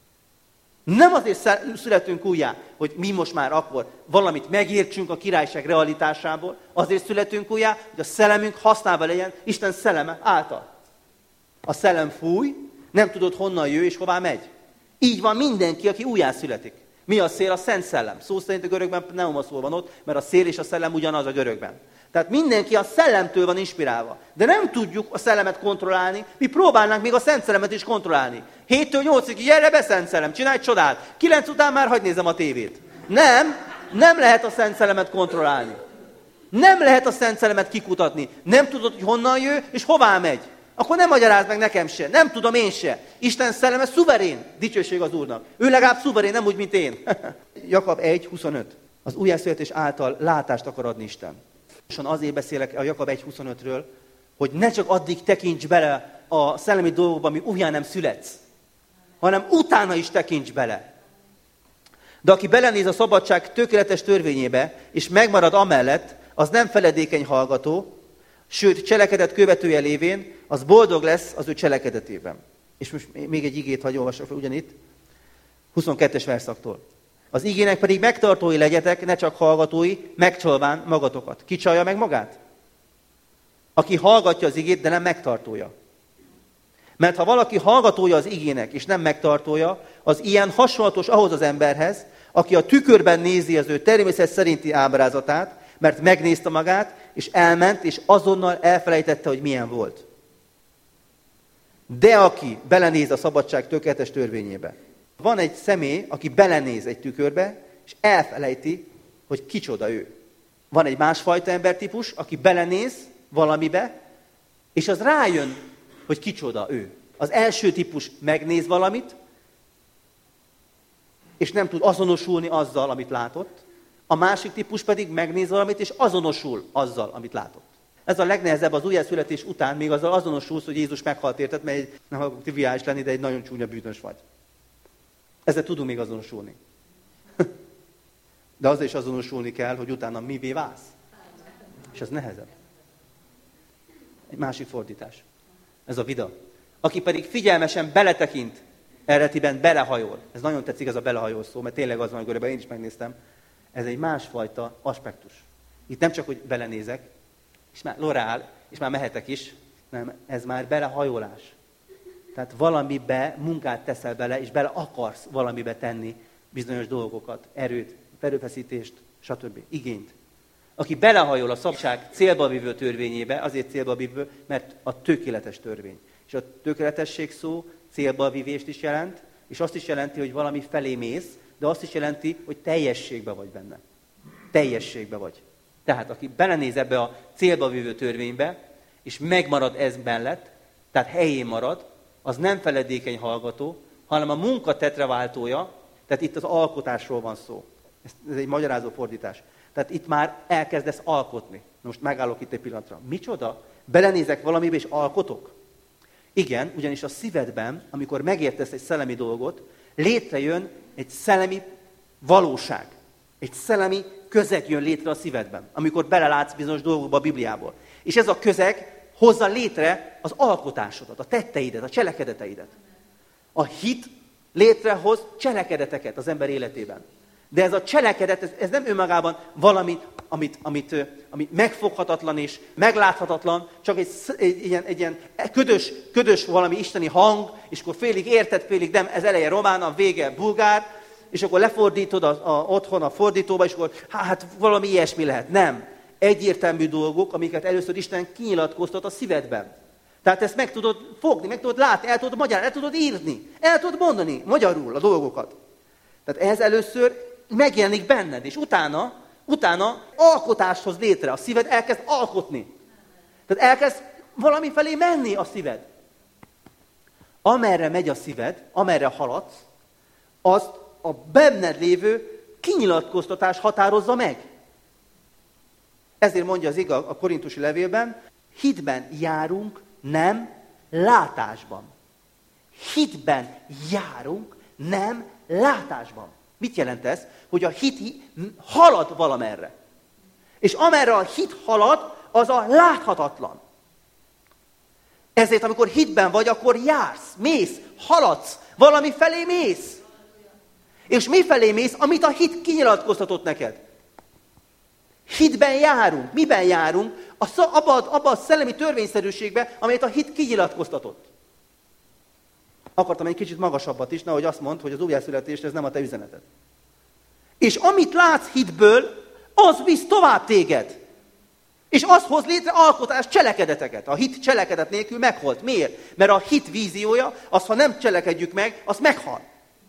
Nem azért születünk újjá, hogy mi most már akkor valamit megértsünk a királyság realitásából, azért születünk újjá, hogy a szellemünk használva legyen Isten szelleme által. A szellem fúj, nem tudod honnan jön és hová megy. Így van mindenki, aki újjászületik. Mi a szél? A Szent Szellem. Szó szerint a görögben pneumaszó van ott, mert a szél és a szellem ugyanaz a görögben. Tehát mindenki a szellemtől van inspirálva. De nem tudjuk a szellemet kontrollálni, mi próbálnánk még a Szent Szellemet is kontrollálni. héttől nyolcig, gyere be Szent Szellem, csinálj csodát. kilenc után már hadd nézem a tévét. Nem, nem lehet a Szent Szellemet kontrollálni. Nem lehet a Szent Szellemet kikutatni. Nem tudod, hogy honnan jön és hová megy. Akkor nem magyarázd meg nekem se. Nem tudom én se. Isten szelleme szuverén. Dicsőség az Úrnak. Ő legalább szuverén, nem úgy, mint én. Jakab egy huszonöt. Az újjászületés által látást akar adni Isten. Azért beszélek a Jakab egy huszonötről, hogy ne csak addig tekints bele a szellemi dolgokba, ami újjá nem születsz, hanem utána is tekints bele. De aki belenéz a szabadság tökéletes törvényébe, és megmarad amellett, az nem feledékeny hallgató, sőt, cselekedet követője lévén, az boldog lesz az ő cselekedetében. És most még egy igét hagy olvasok fel ugyanitt, huszonkettes verszaktól. Az igének pedig megtartói legyetek, ne csak hallgatói, megcsalván magatokat. Ki csalja meg magát? Aki hallgatja az igét, de nem megtartója. Mert ha valaki hallgatója az igének, és nem megtartója, az ilyen hasonlatos ahhoz az emberhez, aki a tükörben nézi az ő természet szerinti ábrázatát, mert megnézte magát, és elment, és azonnal elfelejtette, hogy milyen volt. De aki belenéz a szabadság tökéletes törvényébe. Van egy személy, aki belenéz egy tükörbe, és elfelejti, hogy kicsoda ő. Van egy másfajta embertípus, aki belenéz valamibe, és az rájön, hogy kicsoda ő. Az első típus megnéz valamit, és nem tud azonosulni azzal, amit látott. A másik típus pedig megnéz valamit, és azonosul azzal, amit látott. Ez a legnehezebb az újjászületés után, még azzal azonosulsz, hogy Jézus meghalt érted, mert egy, nem akarok triviális lenni, de egy nagyon csúnya bűnös vagy. Ezzel tudunk még azonosulni. De azzal is azonosulni kell, hogy utána mivé válsz. És ez nehezebb. Egy másik fordítás. Ez a vida. Aki pedig figyelmesen beletekint, eredetiben belehajol. Ez nagyon tetszik, ez a belehajol szó, mert tényleg az van, amikor én is megnéztem. Ez egy másfajta aspektus. Itt nem csak, hogy belenézek, és már lorál, és már mehetek is, nem, ez már belehajolás. Tehát valamibe munkát teszel bele, és bele akarsz valamibe tenni bizonyos dolgokat, erőt, erőfeszítést, stb. Igényt. Aki belehajol a szabadság célba vívő törvényébe, azért célba vívő, mert a tökéletes törvény. És a tökéletesség szó célba vívést is jelent, és azt is jelenti, hogy valami felé mész, de azt is jelenti, hogy teljességbe vagy benne. Teljességbe vagy. Tehát aki belenéz ebbe a célba vívő törvénybe, és megmarad ez mellett, tehát helyén marad, az nem feledékeny hallgató, hanem a munka tetreváltója, tehát itt az alkotásról van szó. Ez egy magyarázó fordítás. Tehát itt már elkezdesz alkotni. Most megállok itt egy pillanatra. Micsoda? Belenézek valamibe és alkotok? Igen, ugyanis a szívedben, amikor megértesz egy szellemi dolgot, létrejön egy szellemi valóság. Egy szellemi közeg jön létre a szívedben, amikor belelátsz bizonyos dolgokba a Bibliából. És ez a közeg hozza létre az alkotásodat, a tetteidet, a cselekedeteidet. A hit létrehoz cselekedeteket az ember életében. De ez a cselekedet, ez, ez nem önmagában valami, amit, amit, amit megfoghatatlan és megláthatatlan, csak egy, egy, egy, ilyen, egy ilyen ködös, ködös valami isteni hang, és akkor félig érted, félig nem, ez eleje román, a vége bulgár, és akkor lefordítod a, a, otthon a fordítóba, és akkor hát valami ilyesmi lehet. Nem. Egyértelmű dolgok, amiket először Isten kinyilatkoztat a szívedben. Tehát ezt meg tudod fogni, meg tudod látni, el tudod magyarázni, el tudod írni, el tudod mondani magyarul a dolgokat. Tehát ez először megjelenik benned, és utána, utána alkotást hoz létre. A szíved elkezd alkotni. Tehát elkezd valami felé menni a szíved. Amerre megy a szíved, amerre haladsz, azt a benned lévő kinyilatkoztatás határozza meg. Ezért mondja az ige a korintusi levélben, hitben járunk, nem látásban. Hitben járunk, nem látásban. Mit jelent ez? Hogy a hit halad valamerre. És amerre a hit halad, az a láthatatlan. Ezért, amikor hitben vagy, akkor jársz, mész, haladsz, valami felé mész. És mi felé mész, amit a hit kinyilatkoztatott neked? Hitben járunk. Miben járunk? Abban abba a szellemi törvényszerűségben, amelyet a hit kinyilatkoztatott. Akartam egy kicsit magasabbat is, nehogy azt mondd, hogy az újjászületés ez nem a te üzeneted. És amit látsz hitből, az visz tovább téged. És az hoz létre alkotás, cselekedeteket. A hit cselekedet nélkül meghalt. Miért? Mert a hit víziója, az, ha nem cselekedjük meg, az meghal.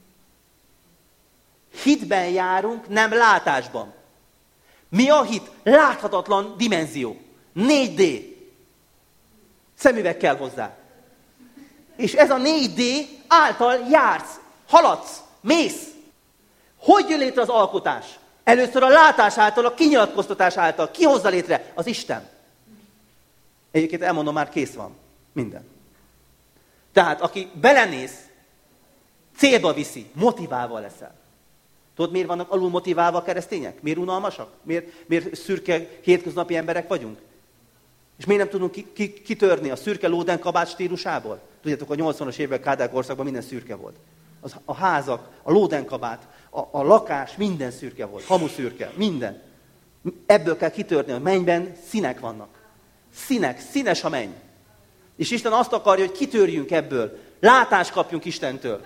Hitben járunk, nem látásban. Mi a hit? Láthatatlan dimenzió. négy dé. Szemüveg kell hozzá. És ez a négy dé által jársz, haladsz, mész. Hogy jön létre az alkotás? Először a látás által, a kinyilatkoztatás által. Ki hozza létre? Az Isten. Egyébként elmondom, már kész van. Minden. Tehát, aki belenéz, célba viszi, motiválva leszel. Tudod, miért vannak alul motiválva a keresztények? Miért unalmasak? Miért, miért szürke, hétköznapi emberek vagyunk? És miért nem tudunk ki, ki, kitörni a szürke lódenkabát stílusából? Tudjátok, a nyolcvanas évek Kádár korszakban minden szürke volt. Az, a házak, a lódenkabát, a, a lakás, minden szürke volt. Hamuszürke, minden. Ebből kell kitörni, a mennyben színek vannak. Színek, színes a menny. És Isten azt akarja, hogy kitörjünk ebből. Látást kapjunk Istentől.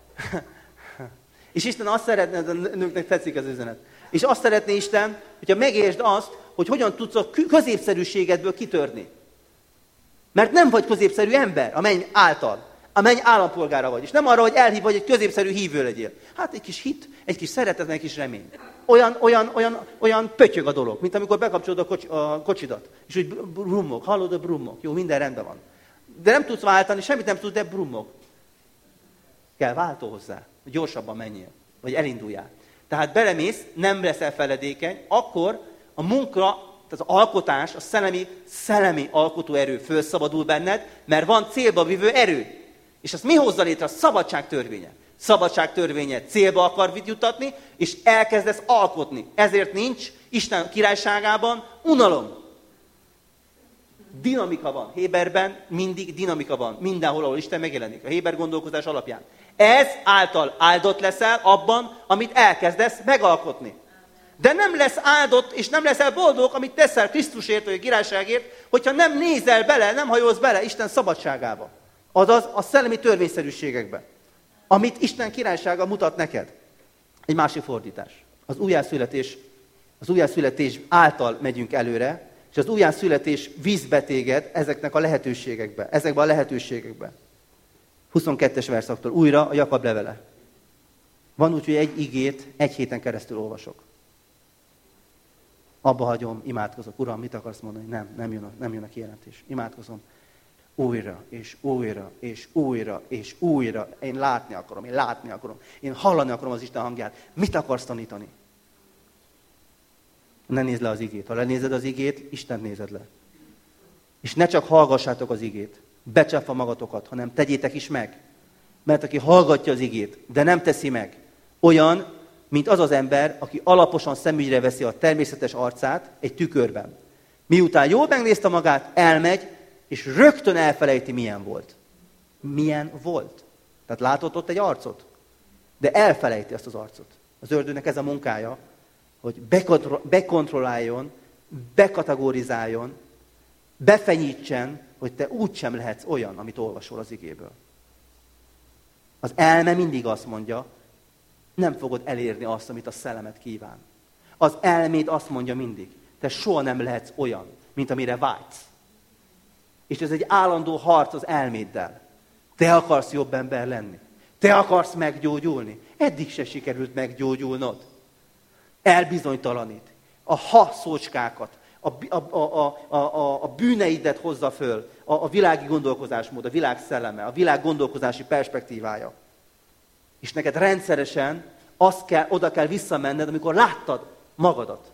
És Isten azt szeretné, a nőknek tetszik az üzenet. És azt szeretné Isten, hogyha megértsd azt, hogy hogyan tudsz a középszerűségedből kitörni. Mert nem vagy középszerű ember a menny által. A menny állampolgára vagy. És nem arra, hogy elhív, vagy egy középszerű hívő legyél. Hát egy kis hit, egy kis szeretet, egy kis remény. Olyan, olyan, olyan, olyan pötyög a dolog, mint amikor bekapcsolod a, kocs, a kocsidat. És úgy brummog, hallod a brummog. Jó, minden rendben van. De nem tudsz váltani, semmit nem tudsz, de brummog. Kell váltó hozzá, hogy gyorsabban menjél. vagy elinduljál. Tehát belemész, nem leszel feledékeny, akkor a munka, tehát az alkotás, a szellemi, szellemi alkotó erő felszabadul benned, mert van célba vívő erő. És azt mi hozza létre? A szabadság törvénye. Szabadság törvénye célba akar jutatni, és elkezdesz alkotni. Ezért nincs Isten királyságában unalom. Dinamika van. Héberben mindig dinamika van. Mindenhol, ahol Isten megjelenik. A héber gondolkozás alapján. Ez által áldott leszel abban, amit elkezdesz megalkotni. De nem lesz áldott, és nem leszel boldog, amit teszel Krisztusért, vagy a királyságért, hogyha nem nézel bele, nem hajolsz bele Isten szabadságába. Azaz a szellemi törvényszerűségekbe, amit Isten királysága mutat neked. Egy másik fordítás. Az újjászületés, az újjászületés által megyünk előre, és az újjászületés víz betéged ezeknek a lehetőségekbe, ezekben a lehetőségekbe. huszonkettes verszaktól újra a Jakab levele. Van úgy, hogy egy igét egy héten keresztül olvasok. Abba hagyom, imádkozok. Uram, mit akarsz mondani? Nem, nem jön a, nem jön a kijelentés. Imádkozom. Újra, és újra, és újra, és újra. Én látni akarom, én látni akarom. Én hallani akarom az Isten hangját. Mit akarsz tanítani? Ne nézd le az igét. Ha lenézed az igét, Isten nézed le. És ne csak hallgassátok az igét, becsapva magatokat, hanem tegyétek is meg. Mert aki hallgatja az igét, de nem teszi meg, olyan, mint az az ember, aki alaposan szemügyre veszi a természetes arcát egy tükörben. Miután jól megnézte magát, elmegy, és rögtön elfelejti, milyen volt. Milyen volt. Tehát látott ott egy arcot, de elfelejti azt az arcot. Az ördögnek ez a munkája, hogy bekontrolláljon, bekategorizáljon, befenyítsen, hogy te úgysem lehetsz olyan, amit olvasol az igéből. Az elme mindig azt mondja, nem fogod elérni azt, amit a szellemet kíván. Az elméd azt mondja mindig, te soha nem lehetsz olyan, mint amire vágysz. És ez egy állandó harc az elméddel. Te akarsz jobb ember lenni. Te akarsz meggyógyulni. Eddig se sikerült meggyógyulnod. Elbizonytalanít. A ha szócskákat, a, a, a, a, a, a bűneidet hozza föl, a, a világi gondolkozásmód, a világ szelleme, a világ gondolkozási perspektívája. És neked rendszeresen azt kell, oda kell visszamenned, amikor láttad magadat.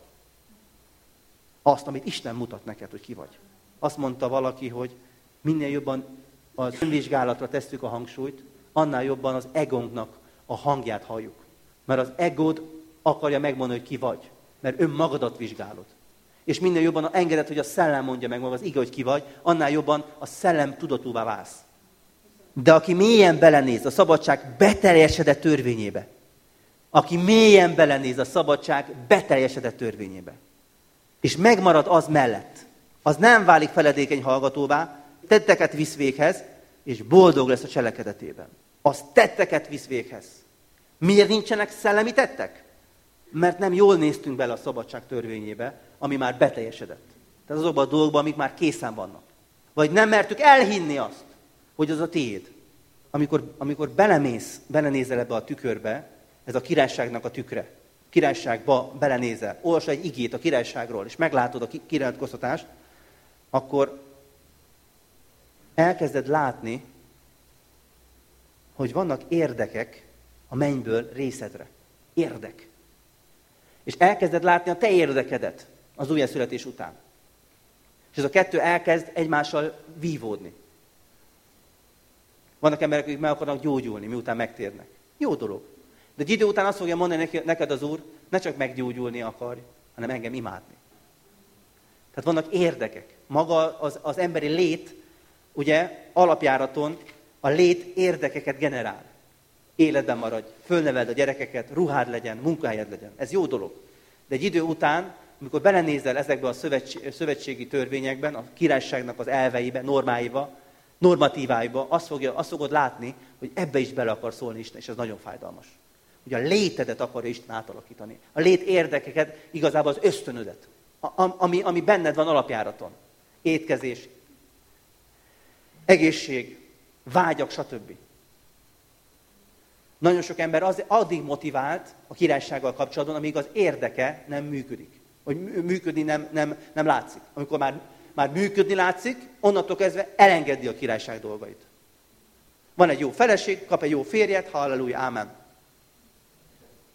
Azt, amit Isten mutat neked, hogy ki vagy. Azt mondta valaki, hogy minél jobban az önvizsgálatra tesszük a hangsúlyt, annál jobban az egónknak a hangját halljuk. Mert az egód akarja megmondani, hogy ki vagy. Mert önmagadat vizsgálod. És minél jobban engeded, hogy a szellem mondja meg maga az ige, hogy ki vagy, annál jobban a szellem tudatúvá válsz. De aki mélyen belenéz a szabadság beteljesedett törvényébe, aki mélyen belenéz a szabadság beteljesedett törvényébe, és megmarad az mellett, az nem válik feledékeny hallgatóvá, tetteket visz véghez, és boldog lesz a cselekedetében. Az tetteket visz véghez. Miért nincsenek szellemi tettek? Mert nem jól néztünk bele a szabadság törvényébe, ami már beteljesedett. Tehát azokban a dolgokban, amik már készen vannak. Vagy nem mertük elhinni azt, hogy az a tiéd. Amikor, amikor belemész, belenézel ebbe a tükörbe, ez a királyságnak a tükre. Királyságba belenézel, olvasd egy igét a királyságról, és meglátod a kinyilatkoztatást, akkor elkezded látni, hogy vannak érdekek a mennyből részedre. Érdek. És elkezded látni a te érdekedet az újjászületés után. És ez a kettő elkezd egymással vívódni. Vannak emberek, akik meg akarnak gyógyulni, miután megtérnek. Jó dolog. De egy idő után azt fogja mondani neked az Úr, ne csak meggyógyulni akarj, hanem engem imádni. Tehát vannak érdekek. Maga az, az emberi lét, ugye, alapjáraton a lét érdekeket generál. Életben maradj, fölneveld a gyerekeket, ruhád legyen, munkahelyed legyen. Ez jó dolog. De egy idő után, amikor belenézel ezekbe a szövetségi törvényekben, a királyságnak az elveibe, normáiba, normatíváiba, azt, fogja, azt fogod látni, hogy ebbe is bele akar szólni Isten, és ez nagyon fájdalmas. Ugye a létedet akarja Isten átalakítani. A lét érdekeket, igazából az ösztönödet, ami, ami benned van alapjáraton. Étkezés, egészség, vágyak, stb. Nagyon sok ember az, addig motivált a királysággal kapcsolatban, amíg az érdeke nem működik. Vagy működni nem, nem, nem látszik. Amikor már, már működni látszik, onnantól kezdve elengedi a királyság dolgait. Van egy jó feleség, kap egy jó férjet, halleluja, ámen.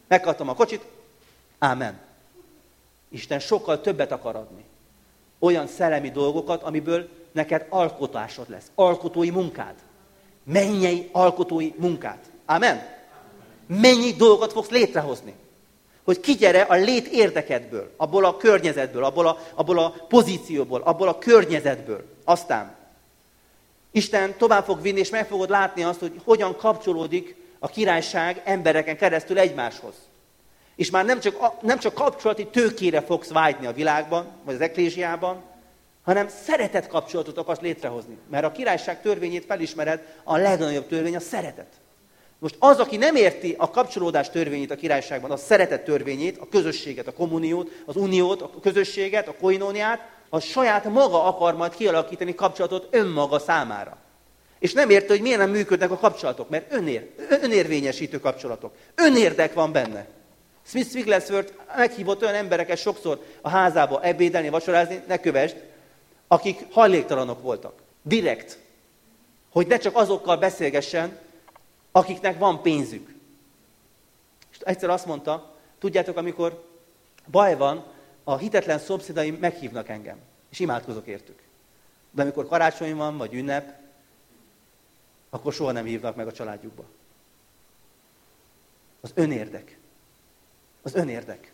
Megkaptam a kocsit, ámen. Isten sokkal többet akar adni. Olyan szellemi dolgokat, amiből neked alkotásod lesz. Alkotói munkád. Mennyei alkotói munkát. Ámen? Mennyi dolgokat fogsz létrehozni. Hogy kigyere a lét érdekedből, abból a környezetből, abból a, abból a pozícióból, abból a környezetből. Aztán Isten tovább fog vinni, és meg fogod látni azt, hogy hogyan kapcsolódik a királyság embereken keresztül egymáshoz. És már nem csak, nem csak kapcsolati tőkére fogsz vágyni a világban, vagy az eklésiában, hanem szeretet kapcsolatot akarsz létrehozni. Mert a királyság törvényét felismered, a legnagyobb törvény a szeretet. Most az, aki nem érti a kapcsolódás törvényét a királyságban, a szeretet törvényét, a közösséget, a kommuniót, az uniót, a közösséget, a koinóniát, az saját maga akar majd kialakítani kapcsolatot önmaga számára. És nem érti, hogy miért nem működnek a kapcsolatok, mert önér, önérvényesítő kapcsolatok. Önérdek van benne. Smith Wigglesworth meghívott olyan embereket sokszor a házába ebédelni, vacsorázni, ne kövesd, akik hajléktalanok voltak. Direkt. Hogy ne csak azokkal beszélgessen, akiknek van pénzük. És egyszer azt mondta, tudjátok, amikor baj van, a hitetlen szomszédaim meghívnak engem, és imádkozok értük. De amikor karácsony van, vagy ünnep, akkor soha nem hívnak meg a családjukba. Az önérdek. Az önérdek.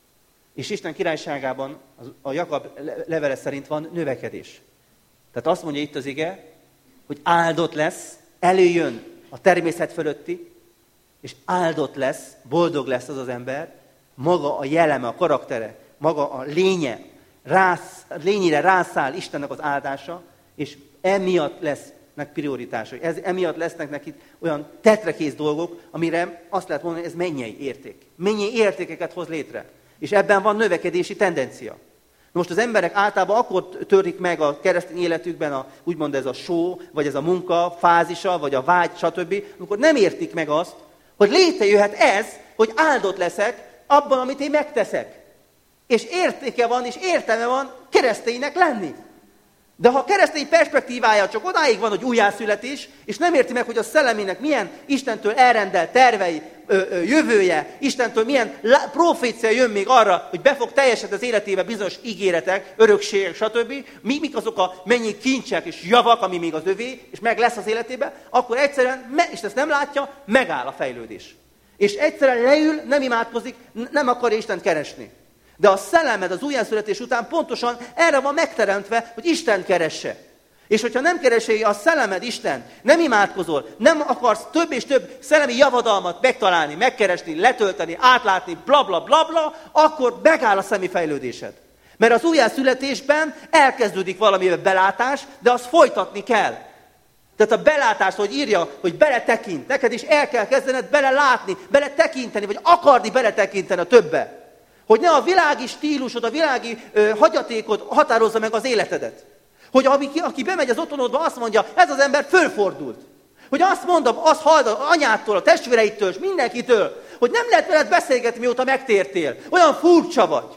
És Isten királyságában a Jakab levele szerint van növekedés. Tehát azt mondja itt az ige, hogy áldott lesz, előjön a természet fölötti, és áldott lesz, boldog lesz az az ember, maga a jelleme, a karaktere, maga a lénye, rász, lényére rászáll Istennek az áldása, és emiatt lesznek prioritásai. Ez, emiatt lesznek neki olyan tetrekész dolgok, amire azt lehet mondani, hogy ez mennyei érték. Mennyei értékeket hoz létre. És ebben van növekedési tendencia. Most az emberek általában akkor törik meg a keresztény életükben a, úgymond ez a só, vagy ez a munka fázisa, vagy a vágy, stb., amikor nem értik meg azt, hogy létrejöhet ez, hogy áldott leszek abban, amit én megteszek. És értéke van, és értelme van kereszténynek lenni. De ha a keresztény perspektívája csak odáig van, hogy újjászületés, és nem érti meg, hogy a szellemének milyen Istentől elrendelt tervei, ö, ö, jövője, Istentől milyen profécia jön még arra, hogy be fog teljesedni az életébe bizonyos ígéretek, örökségek, stb. Mi, mik azok a mennyi kincsek és javak, ami még az övé, és meg lesz az életébe, akkor egyszerűen, és ezt nem látja, megáll a fejlődés. És egyszerűen leül, nem imádkozik, nem akarja Istent keresni. De a szellemed az újjászületés után pontosan erre van megteremtve, hogy Isten keresse. És hogyha nem keresi a szellemed Isten, nem imádkozol, nem akarsz több és több szellemi javadalmat megtalálni, megkeresni, letölteni, átlátni, bla bla bla bla, akkor megáll a szemi fejlődésed. Mert az újjászületésben elkezdődik valamivel belátás, de azt folytatni kell. Tehát a belátás, hogy írja, hogy beletekint, neked is el kell kezdened belelátni, beletekinteni, vagy akarni beletekinteni a többe. Hogy ne a világi stílusod, a világi ö, hagyatékod határozza meg az életedet. Hogy aki, aki bemegy az otthonodba, azt mondja, ez az ember fölfordult. Hogy azt mondom, azt hallod anyától, a testvéreitől, és mindenkitől, hogy nem lehet veled beszélgetni, mióta megtértél. Olyan furcsa vagy.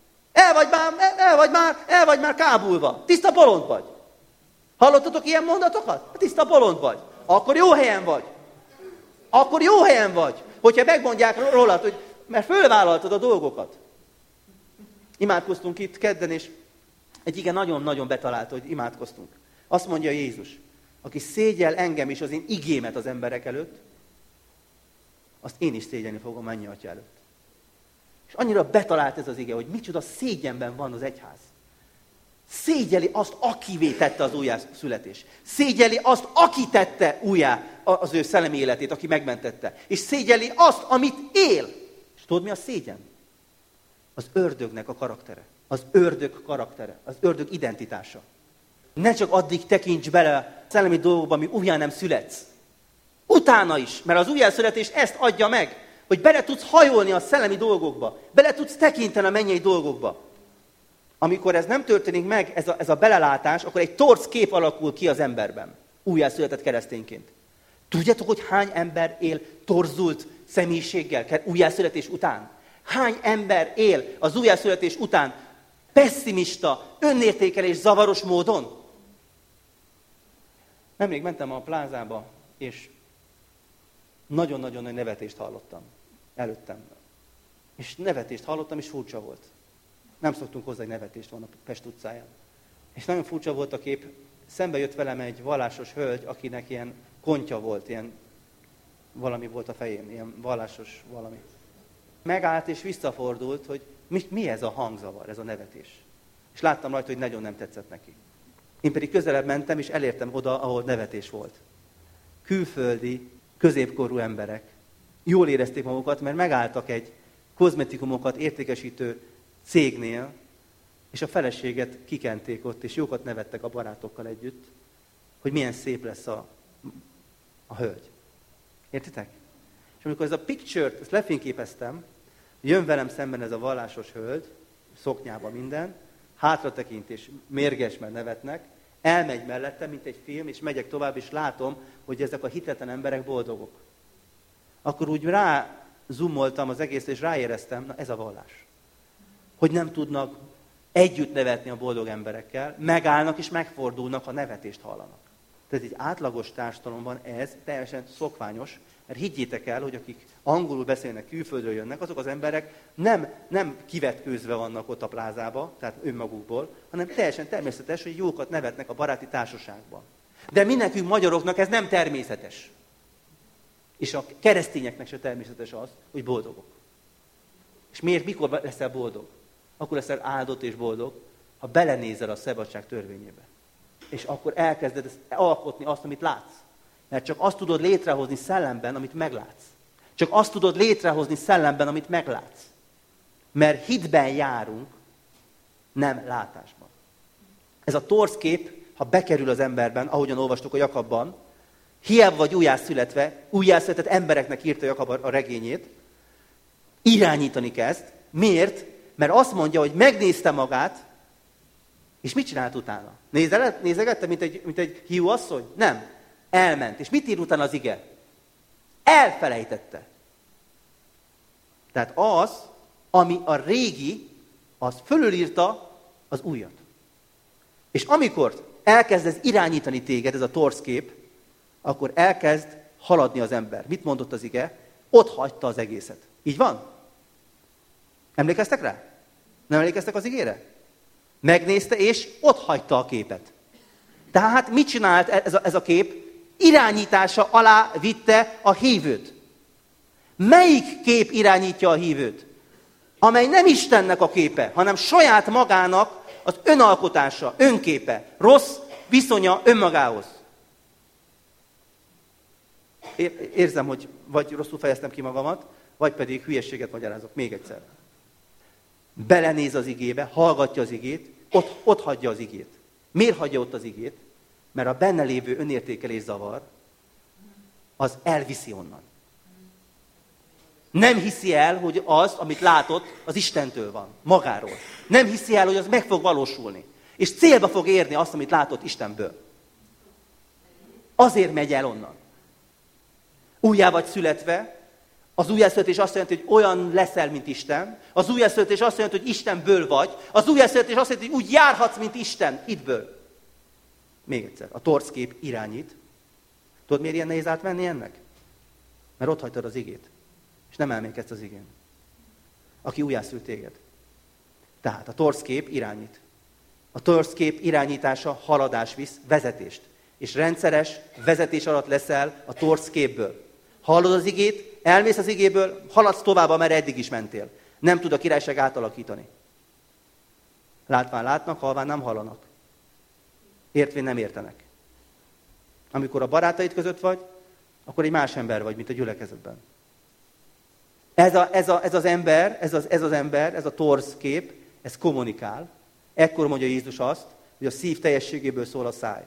El vagy már, el, el vagy már, el vagy már kábulva. Tiszta bolond vagy. Hallottatok ilyen mondatokat? Tiszta bolond vagy. Akkor jó helyen vagy. Akkor jó helyen vagy. Hogyha megmondják rólad, hogy mert fölvállaltad a dolgokat. Imádkoztunk itt kedden, és egy igen nagyon-nagyon betalált, hogy imádkoztunk. Azt mondja Jézus, aki szégyel engem és az én igémet az emberek előtt, azt én is szégyelni fogom mennyi atya előtt. És annyira betalált ez az ige, hogy micsoda szégyenben van az egyház. Szégyeli azt, akivé tette az újjászületés. Szégyeli azt, aki tette újjá az ő szellemi életét, aki megmentette. És szégyeli azt, amit él. És tudod, mi a szégyen? Az ördögnek a karaktere. Az ördög karaktere. Az ördög identitása. Ne csak addig tekints bele a szellemi dolgokba, ami újjá nem születsz. Utána is, mert az újjászületés ezt adja meg, hogy bele tudsz hajolni a szellemi dolgokba. Bele tudsz tekinteni a mennyei dolgokba. Amikor ez nem történik meg, ez a, ez a belelátás, akkor egy torz kép alakul ki az emberben. Újjászületett keresztényként. Tudjátok, hogy hány ember él torzult személyiséggel újjászületés után? Hány ember él az újjászületés után pesszimista, önértékelés zavaros módon? Nemrég mentem a plázába, és nagyon-nagyon nagy nevetést hallottam előttem. És nevetést hallottam, és furcsa volt. Nem szoktunk hozzá, hogy nevetést van a Pest utcáján. És nagyon furcsa volt a kép. Szembe jött velem egy vallásos hölgy, akinek ilyen kontya volt, ilyen valami volt a fején, ilyen vallásos valami. Megállt és visszafordult, hogy mi, mi ez a hangzavar, ez a nevetés. És láttam rajta, hogy nagyon nem tetszett neki. Én pedig közelebb mentem, és elértem oda, ahol nevetés volt. Külföldi, középkorú emberek jól érezték magukat, mert megálltak egy kozmetikumokat értékesítő cégnél, és a feleséget kikenték ott, és jókat nevettek a barátokkal együtt, hogy milyen szép lesz a, a hölgy. Értitek? És amikor ez a picture-t, ezt lefényképeztem, jön velem szemben ez a vallásos hölgy, szoknyában minden, hátra tekint és mérges, mert nevetnek, elmegy mellettem, mint egy film, és megyek tovább, és látom, hogy ezek a hitetlen emberek boldogok. Akkor úgy rá zoomoltam az egészre, és ráéreztem, na ez a vallás. Hogy nem tudnak együtt nevetni a boldog emberekkel, megállnak és megfordulnak, ha nevetést hallanak. Tehát egy átlagos társadalomban ez teljesen szokványos, mert higgyétek el, hogy akik angolul beszélnek, külföldről jönnek, azok az emberek nem, nem kivetkőzve vannak ott a plázába, tehát önmagukból, hanem teljesen természetes, hogy jókat nevetnek a baráti társaságban. De mi nekünk magyaroknak ez nem természetes. És a keresztényeknek se természetes az, hogy boldogok. És miért, mikor leszel boldog? Akkor leszel áldott és boldog, ha belenézel a szabadság törvényébe. És akkor elkezded alkotni azt, amit látsz. Mert csak azt tudod létrehozni szellemben, amit meglátsz. Csak azt tudod létrehozni szellemben, amit meglátsz. Mert hitben járunk, nem látásban. Ez a torszkép, ha bekerül az emberben, ahogyan olvastuk a Jakabban, hiába vagy újjászületve, újjászületett embereknek írta Jakab a regényét, irányítani kezd. Miért? Mert azt mondja, hogy megnézte magát, és mit csinált utána? Nézegette, mint egy, mint egy hiú asszony? Nem. Elment. És mit ír utána az ige? Elfelejtette. Tehát az, ami a régi, az fölülírta az újat. És amikor elkezd ez irányítani téged, ez a torszkép, akkor elkezd haladni az ember. Mit mondott az ige? Ott hagyta az egészet. Így van? Emlékeztek rá? Nem emlékeztek az igére? Megnézte, és ott hagyta a képet. Tehát mit csinált ez a, ez a kép? Irányítása alá vitte a hívőt. Melyik kép irányítja a hívőt? Amely nem Istennek a képe, hanem saját magának az önalkotása, önképe, rossz viszonya önmagához. Érzem, hogy vagy rosszul fejeztem ki magamat, vagy pedig hülyességet magyarázok. Még egyszer. Belenéz az igébe, hallgatja az igét, ott, ott hagyja az igét. Miért hagyja ott az igét? Mert a benne lévő önértékelés zavar, az elviszi onnan. Nem hiszi el, hogy az, amit látott, az Istentől van, magáról. Nem hiszi el, hogy az meg fog valósulni. És célba fog érni azt, amit látott Istenből. Azért megy el onnan. Újjá vagy születve, az újjászületés azt jelenti, hogy olyan leszel, mint Isten. Az újjászületés azt jelenti, hogy Istenből vagy. Az újjászületés azt jelenti, hogy úgy járhatsz, mint Isten, hitből. Még egyszer, a torszkép irányít. Tudod, miért ilyen nehéz átmenni ennek? Mert ott hagytad az igét. És nem elmékedsz az igén. Aki újjászült téged. Tehát a torszkép irányít. A torszkép irányítása haladás visz, vezetést. És rendszeres vezetés alatt leszel a torszképből. Hallod az igét, elmész az igéből, haladsz tovább, amerre eddig is mentél. Nem tud a királyság átalakítani. Látván látnak, halván nem hallanak. Értvén nem értenek. Amikor a barátaid között vagy, akkor egy más ember vagy, mint a gyülekezetben. Ez, a, ez, a, ez az ember, ez az, ez az ember, ez a torszkép, ez kommunikál. Ekkor mondja Jézus azt, hogy a szív teljességéből szól a száj.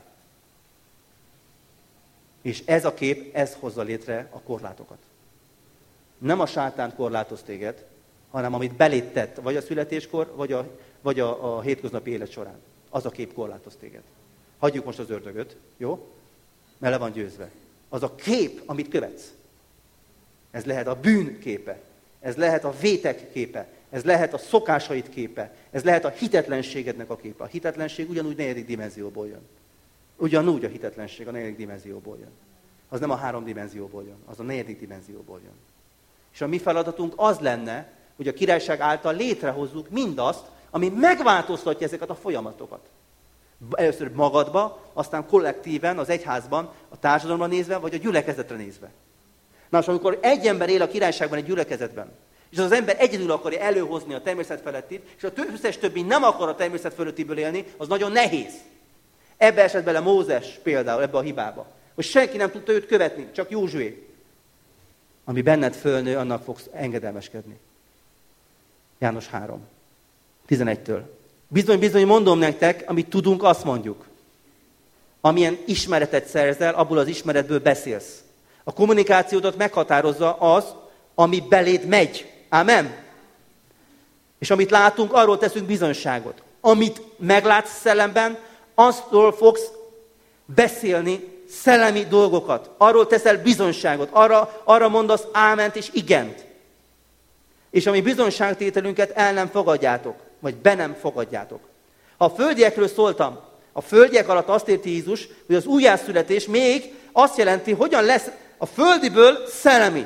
És ez a kép, ez hozza létre a korlátokat. Nem a sátán korlátoz téged, hanem amit beléd tett, vagy a születéskor, vagy a, vagy a, a hétköznapi élet során. Az a kép korlátoz téged. Hagyjuk most az ördögöt, jó? Mert le van győzve. Az a kép, amit követsz. Ez lehet a bűn képe. Ez lehet a vétek képe. Ez lehet a szokásaid képe. Ez lehet a hitetlenségednek a képe. A hitetlenség ugyanúgy negyedik dimenzióból jön. Ugyanúgy a hitetlenség a negyedik dimenzióból jön. Az nem a három dimenzióból jön, az a negyedik dimenzióból jön. És a mi feladatunk az lenne, hogy a királyság által létrehozzuk mindazt, ami megváltoztatja ezeket a folyamatokat. Először magadba, aztán kollektíven, az egyházban, a társadalomra nézve, vagy a gyülekezetre nézve. Na, és amikor egy ember él a királyságban, egy gyülekezetben, és az, az ember egyedül akarja előhozni a természet felettit, és a összes többi nem akar a természet fölöttiből élni, az nagyon nehéz. Ebbe esett bele Mózes például, ebbe a hibába. Hogy senki nem tudta őt követni, csak Józsué. Ami benned fölnő, annak fogsz engedelmeskedni. János három, tizenegytől. Bizony, bizony mondom nektek, amit tudunk, azt mondjuk. Amilyen ismeretet szerzel, abból az ismeretből beszélsz. A kommunikációdat meghatározza az, ami beléd megy. Ámen? És amit látunk, arról teszünk bizonyságot. Amit meglátsz szellemben, aztól fogsz beszélni szellemi dolgokat. Arról teszel bizonyságot. Arra, arra mondasz áment és igent. És ami bizonyságtételünket el nem fogadjátok, vagy be nem fogadjátok. Ha a földiekről szóltam, a földiek alatt azt érti Jézus, hogy az újjászületés még azt jelenti, hogyan lesz a földiből szellemi.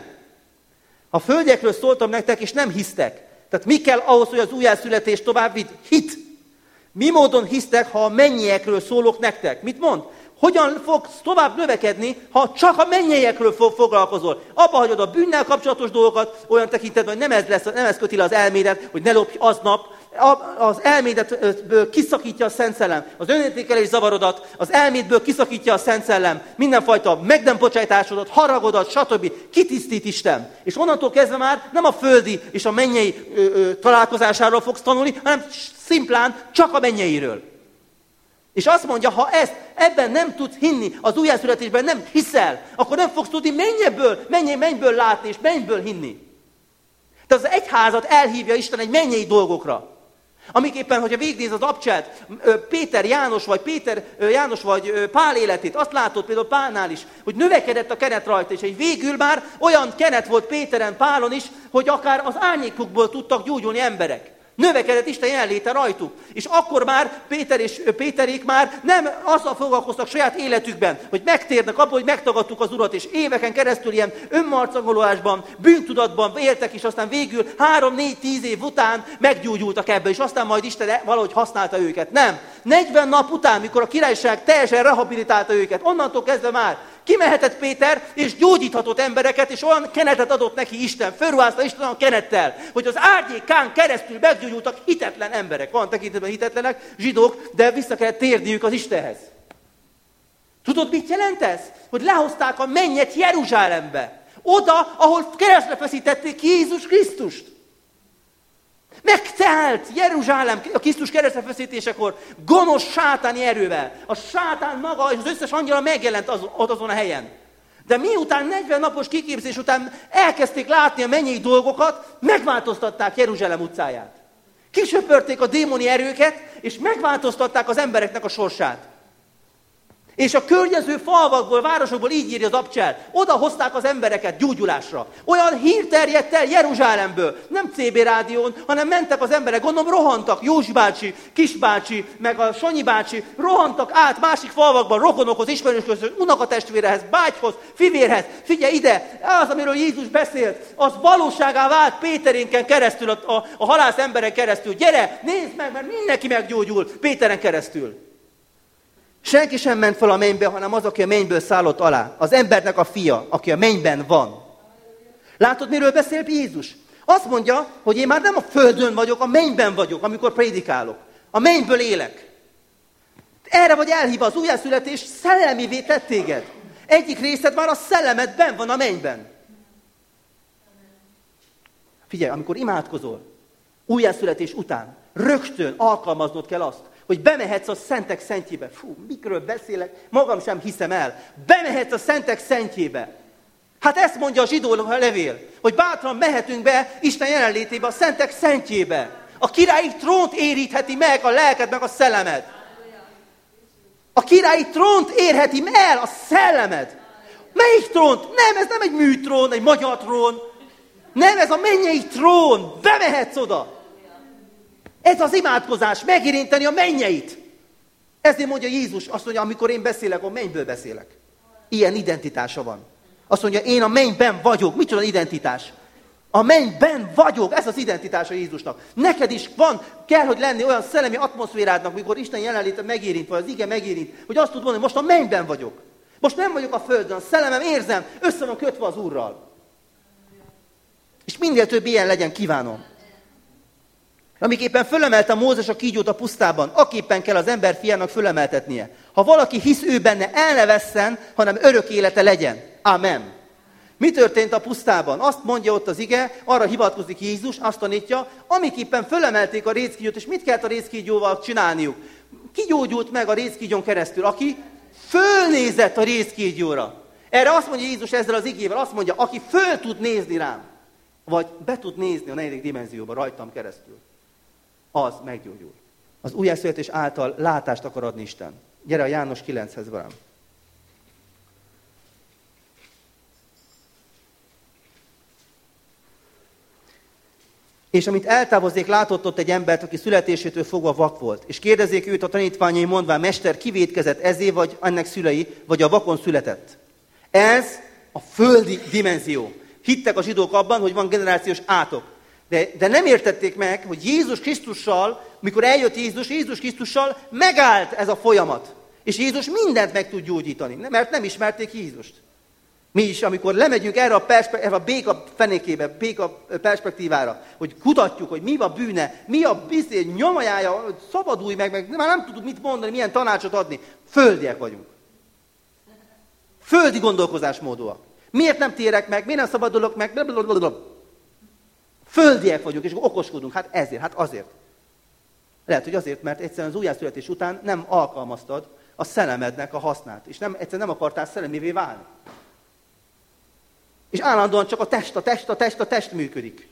A földiekről szóltam nektek, és nem hisztek. Tehát mi kell ahhoz, hogy az újjászületés tovább vidd? Hit. Mi módon hisztek, ha a mennyiekről szólok nektek? Mit mond? Hogyan fogsz tovább növekedni, ha csak a mennyeiekről foglalkozol? Abba hagyod a bűnnel kapcsolatos dolgokat, olyan tekintetben, hogy nem ez, lesz, nem ez köti le az elmédet, hogy ne lopj aznap. Az elmédetből kiszakítja a Szent Szellem. Az önértékelés zavarodat, az elmédből kiszakítja a Szent Szellem. Mindenfajta meg nem bocsájtásodat, haragodat, stb. Kitisztít Isten. És onnantól kezdve már nem a földi és a mennyei ö, ö, találkozásáról fogsz tanulni, hanem szimplán csak a mennyeiről. És azt mondja, ha ezt, ebben nem tudsz hinni, az újjászületésben nem hiszel, akkor nem fogsz tudni mennyből, mennyei mennyből látni és mennyből hinni. Tehát az egyházat elhívja Isten egy mennyei dolgokra. Amiképpen, hogyha végignéz az abcselt, Péter János, vagy Péter János, vagy Pál életét, azt látod például Pálnál is, hogy növekedett a kenet rajta, és egy végül már olyan kenet volt Péteren, Pálon is, hogy akár az árnyékukból tudtak gyógyulni emberek. Növekedett Isten jelenléte rajtuk. És akkor már Péter és Péterék már nem azzal foglalkoztak saját életükben, hogy megtérnek abból, hogy megtagadtuk az Urat, és éveken keresztül ilyen önmarcangolásban, bűntudatban éltek, és aztán végül három, négy, tíz év után meggyógyultak ebbe, és aztán majd Isten valahogy használta őket. Nem. negyven nap után, mikor a királyság teljesen rehabilitálta őket, onnantól kezdve már kimehetett Péter, és gyógyíthatott embereket, és olyan kenetet adott neki Isten, fölruházta Isten a kenettel, hogy az árnyékán keresztül meggyógyultak hitetlen emberek. Van tekintetben hitetlenek, zsidók, de vissza kellett térniük az Istenhez. Tudod, mit jelent ez? Hogy lehozták a mennyet Jeruzsálembe. Oda, ahol keresztre feszítették Jézus Krisztust. Megtelt Jeruzsálem a Krisztus keresztre feszítésekor gonosz sátáni erővel. A sátán maga és az összes angyala megjelent az, ott azon a helyen. De miután negyven napos kiképzés után elkezdték látni a mennyei dolgokat, megváltoztatták Jeruzsálem utcáját. Kisöpörték a démoni erőket, és megváltoztatták az embereknek a sorsát. És a környező falvakból, városokból így írja az abcsel, oda hozták az embereket gyógyulásra. Olyan hír terjedt el Jeruzsálemből, nem cé bé rádión, hanem mentek az emberek, gondolom rohantak, Józsi bácsi, Kisbácsi, meg a Sanyi bácsi, rohantak át másik falvakban, rokonokhoz, ismerőshöz, unokatestvérehez, bátyhoz, fivérhez. Figyelj ide, az, amiről Jézus beszélt, az valóságá vált Péterénken keresztül, a, a, a halász emberen keresztül. Gyere, nézd meg, mert mindenki meggyógyul Péteren keresztül. Senki sem ment fel a mennybe, hanem az, aki a mennyből szállott alá. Az embernek a fia, aki a mennyben van. Látod, miről beszél Jézus? Azt mondja, hogy én már nem a földön vagyok, a mennyben vagyok, amikor prédikálok. A mennyből élek. Erre vagy elhívva, az újjászületés szellemivé tett téged. Egyik részed már a szellemed benn van a mennyben. Figyelj, amikor imádkozol, újjászületés után, rögtön alkalmaznod kell azt, hogy bemehetsz a szentek szentjébe. Fú, mikről beszélek, magam sem hiszem el. Bemehetsz a szentek szentjébe. Hát ezt mondja a zsidó levél, hogy bátran mehetünk be Isten jelenlétébe, a szentek szentjébe. A királyi trónt érítheti meg a lelked, meg a szellemed. A királyi trónt érheti el a szellemed. Melyik trónt? Nem, ez nem egy műtrón, egy magyar trón. Nem, ez a mennyei trón. Bemehetsz oda. Ez az imádkozás, megérinteni a mennyeit. Ezért mondja Jézus, azt mondja, amikor én beszélek, a mennyből beszélek. Ilyen identitása van. Azt mondja, én a mennyben vagyok. Micsoda identitás? A mennyben vagyok, ez az identitása Jézusnak. Neked is van, kell, hogy lenni olyan szellemi atmoszférádnak, mikor Isten jelenléte megérint, vagy az ige megérint, hogy azt tud mondani, hogy most a mennyben vagyok. Most nem vagyok a földön, a szellemem érzem, össze van kötve az Úrral. És minél több ilyen legyen, kívánom. Amiképpen fölemelte Mózes a kígyót a pusztában, aképpen kell az ember fiának fölemeltetnie. Ha valaki hisz ő benne, el ne vesszen, hanem örök élete legyen. Amen. Mi történt a pusztában? Azt mondja ott az ige, arra hivatkozik Jézus, azt tanítja, amiképpen fölemelték a rézkígyót, és mit kellett a rézkígyóval csinálniuk? Kigyógyult meg a rézkígyón keresztül, aki fölnézett a rézkígyóra. Erre azt mondja Jézus ezzel az igével, azt mondja, aki föl tud nézni rám, vagy be tud nézni a negyedik dimenzióba rajtam keresztül, az meggyógyul. Az újjászületés által látást akar adni Isten. Gyere a János kilenchez velem. És amit eltávozzék, látott ott egy embert, aki születésétől fogva vak volt. És kérdezzék őt a tanítványai, mondván, mester, ki vétkezett ezé, vagy ennek szülei, vagy a vakon született. Ez a földi dimenzió. Hittek a zsidók abban, hogy van generációs átok. De, de nem értették meg, hogy Jézus Krisztussal, mikor eljött Jézus, Jézus Krisztussal megállt ez a folyamat. És Jézus mindent meg tud gyógyítani, mert nem ismerték Jézust. Mi is, amikor lemegyünk erre a, perspe- erre a béka fenékébe, béka perspektívára, hogy kutatjuk, hogy mi a bűne, mi a bizony, nyomajája, szabadulj meg, meg, már nem tudunk mit mondani, milyen tanácsot adni. Földiek vagyunk. Földi gondolkozásmódúak. Miért nem térek meg, miért nem szabadulok meg, blablabla. Földiek vagyunk, és okoskodunk. Hát ezért, hát azért. Lehet, hogy azért, mert egyszerűen az újjászületés után nem alkalmaztad a szellemednek a hasznát, és nem, egyszerűen nem akartál szellemévé válni. És állandóan csak a test, a test, a test, a test működik.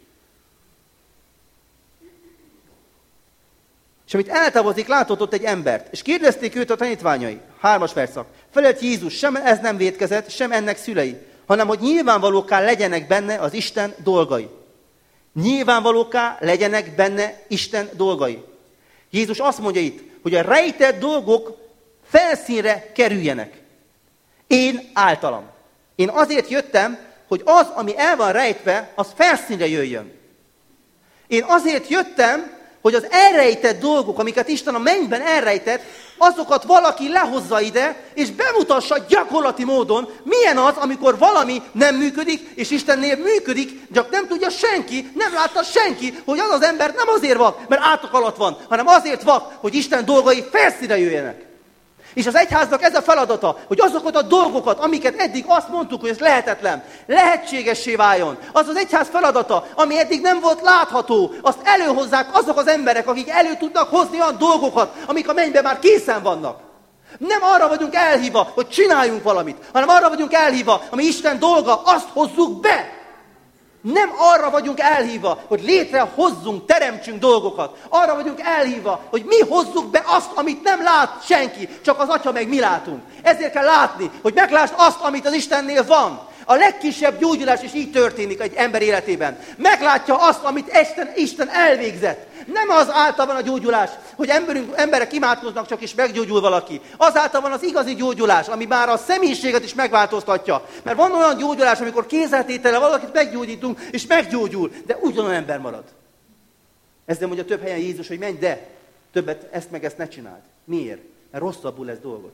És amit eltávozik, látott ott egy embert, és kérdezték őt a tanítványai, hármas verszak. Felelt Jézus, sem ez nem vétkezett, sem ennek szülei, hanem hogy nyilvánvalóká legyenek benne az Isten dolgai. Nyilvánvalóká legyenek benne Isten dolgai. Jézus azt mondja itt, hogy a rejtett dolgok felszínre kerüljenek. Én általam. Én azért jöttem, hogy az, ami el van rejtve, az felszínre jöjjön. Én azért jöttem, hogy az elrejtett dolgok, amiket Isten a mennyben elrejtett, azokat valaki lehozza ide, és bemutassa gyakorlati módon, milyen az, amikor valami nem működik, és Istennél működik, csak nem tudja senki, nem látta senki, hogy az az ember nem azért vak, mert átok alatt van, hanem azért vak, hogy Isten dolgai felszínre jöjjenek. És az egyháznak ez a feladata, hogy azokat a dolgokat, amiket eddig azt mondtuk, hogy ez lehetetlen, lehetségessé váljon. Az az egyház feladata, ami eddig nem volt látható, azt előhozzák azok az emberek, akik elő tudnak hozni olyan dolgokat, amik a mennyben már készen vannak. Nem arra vagyunk elhívva, hogy csináljunk valamit, hanem arra vagyunk elhívva, ami Isten dolga, azt hozzuk be. Nem arra vagyunk elhívva, hogy létrehozzunk, teremtsünk dolgokat. Arra vagyunk elhívva, hogy mi hozzuk be azt, amit nem lát senki, csak az Atya meg mi látunk. Ezért kell látni, hogy meglásd azt, amit az Istennél van. A legkisebb gyógyulás is így történik egy ember életében. Meglátja azt, amit Isten, Isten elvégzett. Nem az által van a gyógyulás, hogy emberünk, emberek imádkoznak csak és meggyógyul valaki. Azáltal van az igazi gyógyulás, ami már a személyiséget is megváltoztatja. Mert van olyan gyógyulás, amikor kézzeltétele valakit meggyógyítunk, és meggyógyul, de ugyanolyan ember marad. Ezzel mondja több helyen Jézus, hogy menj, de többet ezt meg ezt ne csináld. Miért? Mert rosszabbul lesz dolgod.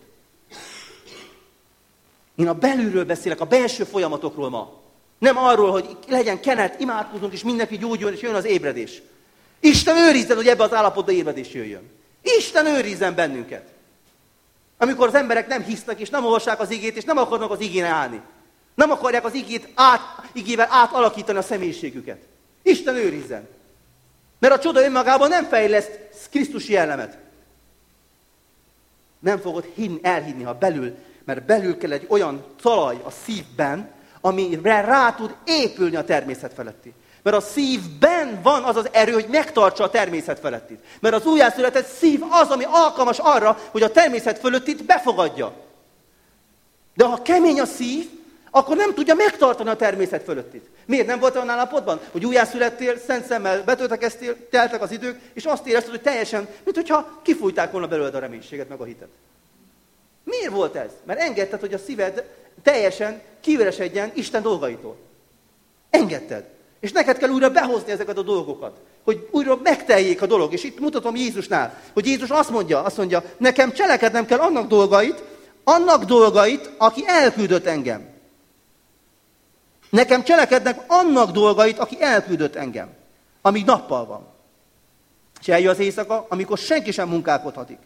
Én a belülről beszélek, a belső folyamatokról ma. Nem arról, hogy legyen kenet, imádkozunk, és mindenki gyógyul, és jön az ébredés. Isten őrizzen, hogy ebbe az állapotba ébredés jöjjön. Isten őrizzen bennünket. Amikor az emberek nem hisznek, és nem olvassák az igét, és nem akarnak az igén állni. Nem akarják az igét át, igével átalakítani a személyiségüket. Isten őrizzen. Mert a csoda önmagában nem fejleszt Krisztusi jellemet. Nem fogod hinni, elhinni, ha belül, mert belül kell egy olyan talaj a szívben, amire rá tud épülni a természet feletti. Mert a szívben van az az erő, hogy megtartsa a természet felettit. Mert az újjászületett szív az, ami alkalmas arra, hogy a természet fölöttit befogadja. De ha kemény a szív, akkor nem tudja megtartani a természet fölöttit. Miért nem volt olyan állapotban, hogy újjászülettél, szent szemmel betöltekeztél, teltek az idők, és azt érezted, hogy teljesen, mintha kifújták volna belőled a reménységet, meg a hitet. Miért volt ez? Mert engedted, hogy a szíved teljesen kiüresedjen Isten dolgaitól. Engedted. És neked kell újra behozni ezeket a dolgokat, hogy újra megteljék a dolog. És itt mutatom Jézusnál, hogy Jézus azt mondja, azt mondja, nekem cselekednem kell annak dolgait, annak dolgait, aki elküldött engem. Nekem cselekednek annak dolgait, aki elküldött engem, amíg nappal van. És eljön az éjszaka, amikor senki sem munkálkodhatik.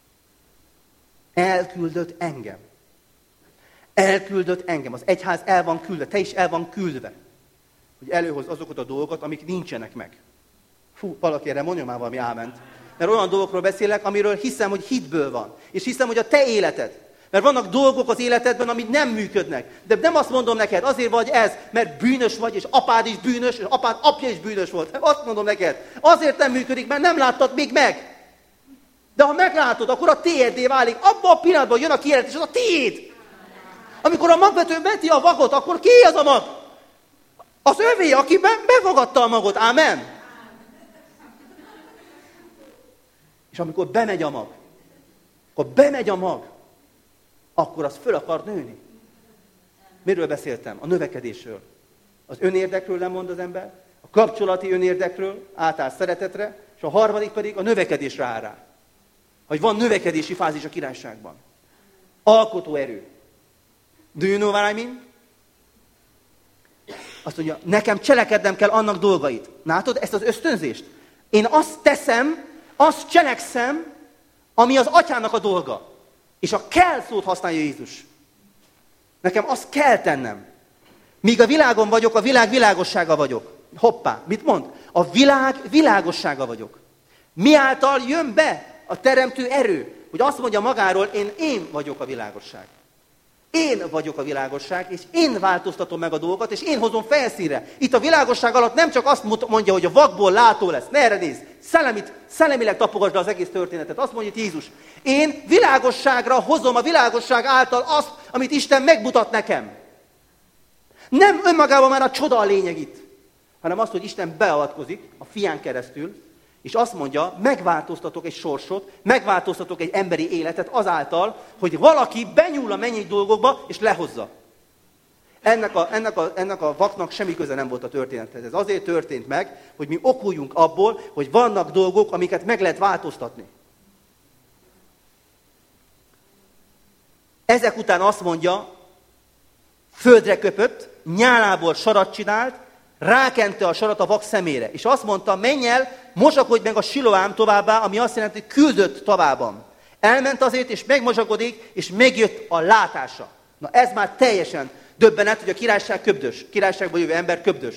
Elküldött engem. Elküldött engem. Az egyház el van küldve, te is el van küldve. Hogy előhoz azokat a dolgokat, amik nincsenek meg. Fú, valaki erre mondja már valami áment. Mert olyan dolgokról beszélek, amiről hiszem, hogy hitből van. És hiszem, hogy a te életed. Mert vannak dolgok az életedben, amik nem működnek. De nem azt mondom neked, azért vagy ez, mert bűnös vagy, és apád is bűnös, és apád apja is bűnös volt. Azt mondom neked, azért nem működik, mert nem láttad még meg. De ha meglátod, akkor a tiéddé válik. Abban a pillanatban jön a kijelentés, az a tiéd. Amikor a magvető veti a magot, akkor ki az a mag? Az övé, aki befogadta a magot. Ámen. És amikor bemegy a mag, akkor bemegy a mag, akkor az föl akar nőni. Miről beszéltem? A növekedésről. Az önérdekről nem mond az ember, a kapcsolati önérdekről átáll szeretetre, és a harmadik pedig a növekedésre áll rá. Hogy van növekedési fázis a királyságban. Alkotó erő. Do you know what I mean? Azt mondja, nekem cselekednem kell annak dolgait. Látod ezt az ösztönzést? Én azt teszem, azt cselekszem, ami az atyának a dolga. És a kell szót használja Jézus. Nekem azt kell tennem. Míg a világon vagyok, a világ világossága vagyok. Hoppá, mit mond? A világ világossága vagyok. Mi által jön be a teremtő erő? Hogy azt mondja magáról, én, én vagyok a világosság. Én vagyok a világosság, és én változtatom meg a dolgokat, és én hozom felszínre. Itt a világosság alatt nem csak azt mondja, hogy a vakból látó lesz. Ne erre nézz. Szellemit, szellemileg tapogasd le az egész történetet. Azt mondja Jézus. Én világosságra hozom a világosság által azt, amit Isten megmutat nekem. Nem önmagában már a csoda a lényeg itt, hanem azt, hogy Isten beavatkozik a fián keresztül, és azt mondja, megváltoztatok egy sorsot, megváltoztatok egy emberi életet azáltal, hogy valaki benyúl a mennyei dolgokba, és lehozza. Ennek a, ennek, a, ennek a vaknak semmi köze nem volt a történethez. Ez azért történt meg, hogy mi okuljunk abból, hogy vannak dolgok, amiket meg lehet változtatni. Ezek után azt mondja, földre köpött, nyálából sarat csinált, rákente a sarat a vak szemére. És azt mondta, menj el, mosakodj meg a Siloám továbbá, ami azt jelenti, hogy küldött tavában. Elment azért, és megmosakodik, és megjött a látása. Na ez már teljesen döbbenet, hogy a királyság köbdös. Királyságban jövő ember köbdös.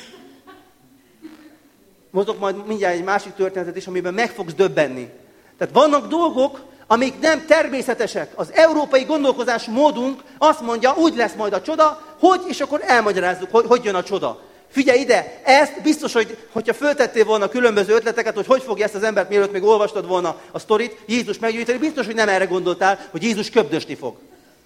Mozog majd mindjárt egy másik történetet is, amiben meg fogsz döbbenni. Tehát vannak dolgok, amik nem természetesek. Az európai gondolkozás módunk azt mondja, úgy lesz majd a csoda, hogy, és akkor elmagyarázzuk, hogy, hogy jön a csoda. Figyelj ide, ezt biztos, hogy hogyha föltettél volna különböző ötleteket, hogy hogy fogja ezt az embert, mielőtt még olvastad volna a sztorit, Jézus meggyújtani, biztos, hogy nem erre gondoltál, hogy Jézus köbdösni fog.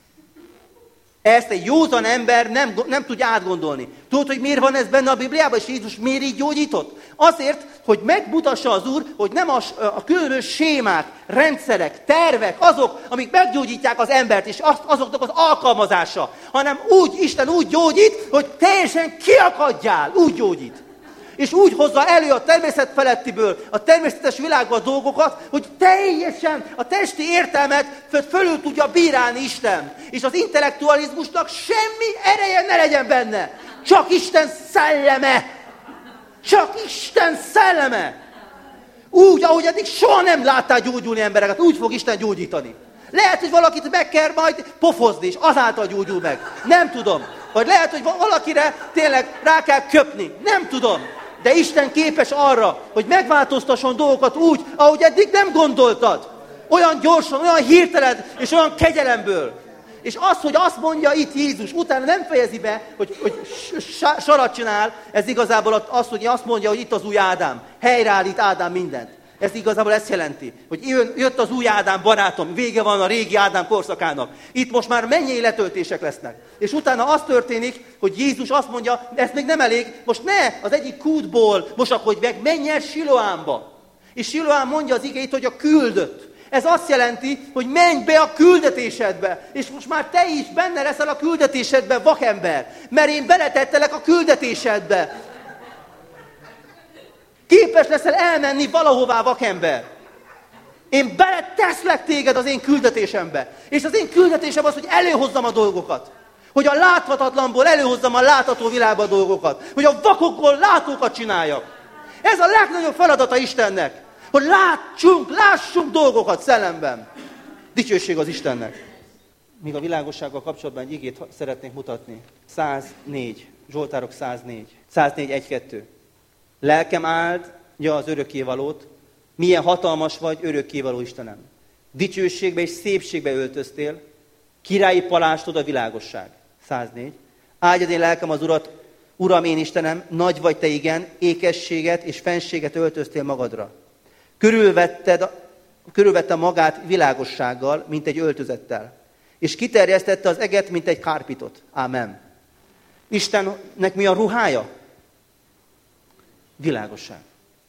Ezt egy józan ember nem, nem tudja átgondolni. Tudod, hogy miért van ez benne a Bibliában, és Jézus miért így gyógyított? Azért, hogy megmutassa az Úr, hogy nem a, a különböző sémák, rendszerek, tervek, azok, amik meggyógyítják az embert, és azt, azoknak az alkalmazása, hanem úgy, Isten úgy gyógyít, hogy teljesen kiakadjál, úgy gyógyít. És úgy hozza elő a természet felettiből, a természetes világban a dolgokat, hogy teljesen a testi értelmet fölül tudja bírálni Isten. És az intellektualizmusnak semmi ereje ne legyen benne. Csak Isten szelleme. Csak Isten szelleme. Úgy, ahogy eddig soha nem láttál gyógyulni embereket, úgy fog Isten gyógyítani. Lehet, hogy valakit meg kell majd pofozni, és azáltal gyógyul meg. Nem tudom. Vagy lehet, hogy valakire tényleg rá kell köpni. Nem tudom. De Isten képes arra, hogy megváltoztasson dolgokat úgy, ahogy eddig nem gondoltad. Olyan gyorsan, olyan hirtelen, és olyan kegyelemből. És az, hogy azt mondja itt Jézus, utána nem fejezi be, hogy, hogy sarat csinál, ez igazából az, hogy azt mondja, hogy itt az új Ádám. Helyreállít Ádám mindent. Ez igazából ezt jelenti, hogy jött az új Ádám, barátom, vége van a régi Ádám korszakának. Itt most már mennyei letöltések lesznek. És utána az történik, hogy Jézus azt mondja, ez még nem elég, most ne az egyik kútból mosakodj meg, menj el Siloámba. És Siloám mondja az igét, hogy a küldött. Ez azt jelenti, hogy menj be a küldetésedbe. És most már te is benne leszel a küldetésedbe, vakember. Mert én beletettelek a küldetésedbe. Képes leszel elmenni valahová, vakember. Én beleteszlek téged az én küldetésembe. És az én küldetésem az, hogy előhozzam a dolgokat. Hogy a láthatatlanból előhozzam a látható világba a dolgokat. Hogy a vakokból látókat csináljak. Ez a legnagyobb feladata Istennek. Hogy látsunk, lássunk dolgokat szellemben. Dicsőség az Istennek. Míg a világossággal kapcsolatban egy igét szeretnék mutatni. száznégy. Zsoltárok száznégy. száznégy, egy, kettő. Lelkem áldja az örökkévalót. Milyen hatalmas vagy, örökkévaló Istenem. Dicsőségbe és szépségbe öltöztél. Királyi palástod a világosság. száznégy. Áldjad én lelkem az Urat, Uram én Istenem, nagy vagy te igen, ékességet és fenséget öltöztél magadra. Körülvetted, körülvette magát világossággal, mint egy öltözettel. És kiterjesztette az eget, mint egy kárpitot. Ámen. Istennek mi a ruhája? Világosság.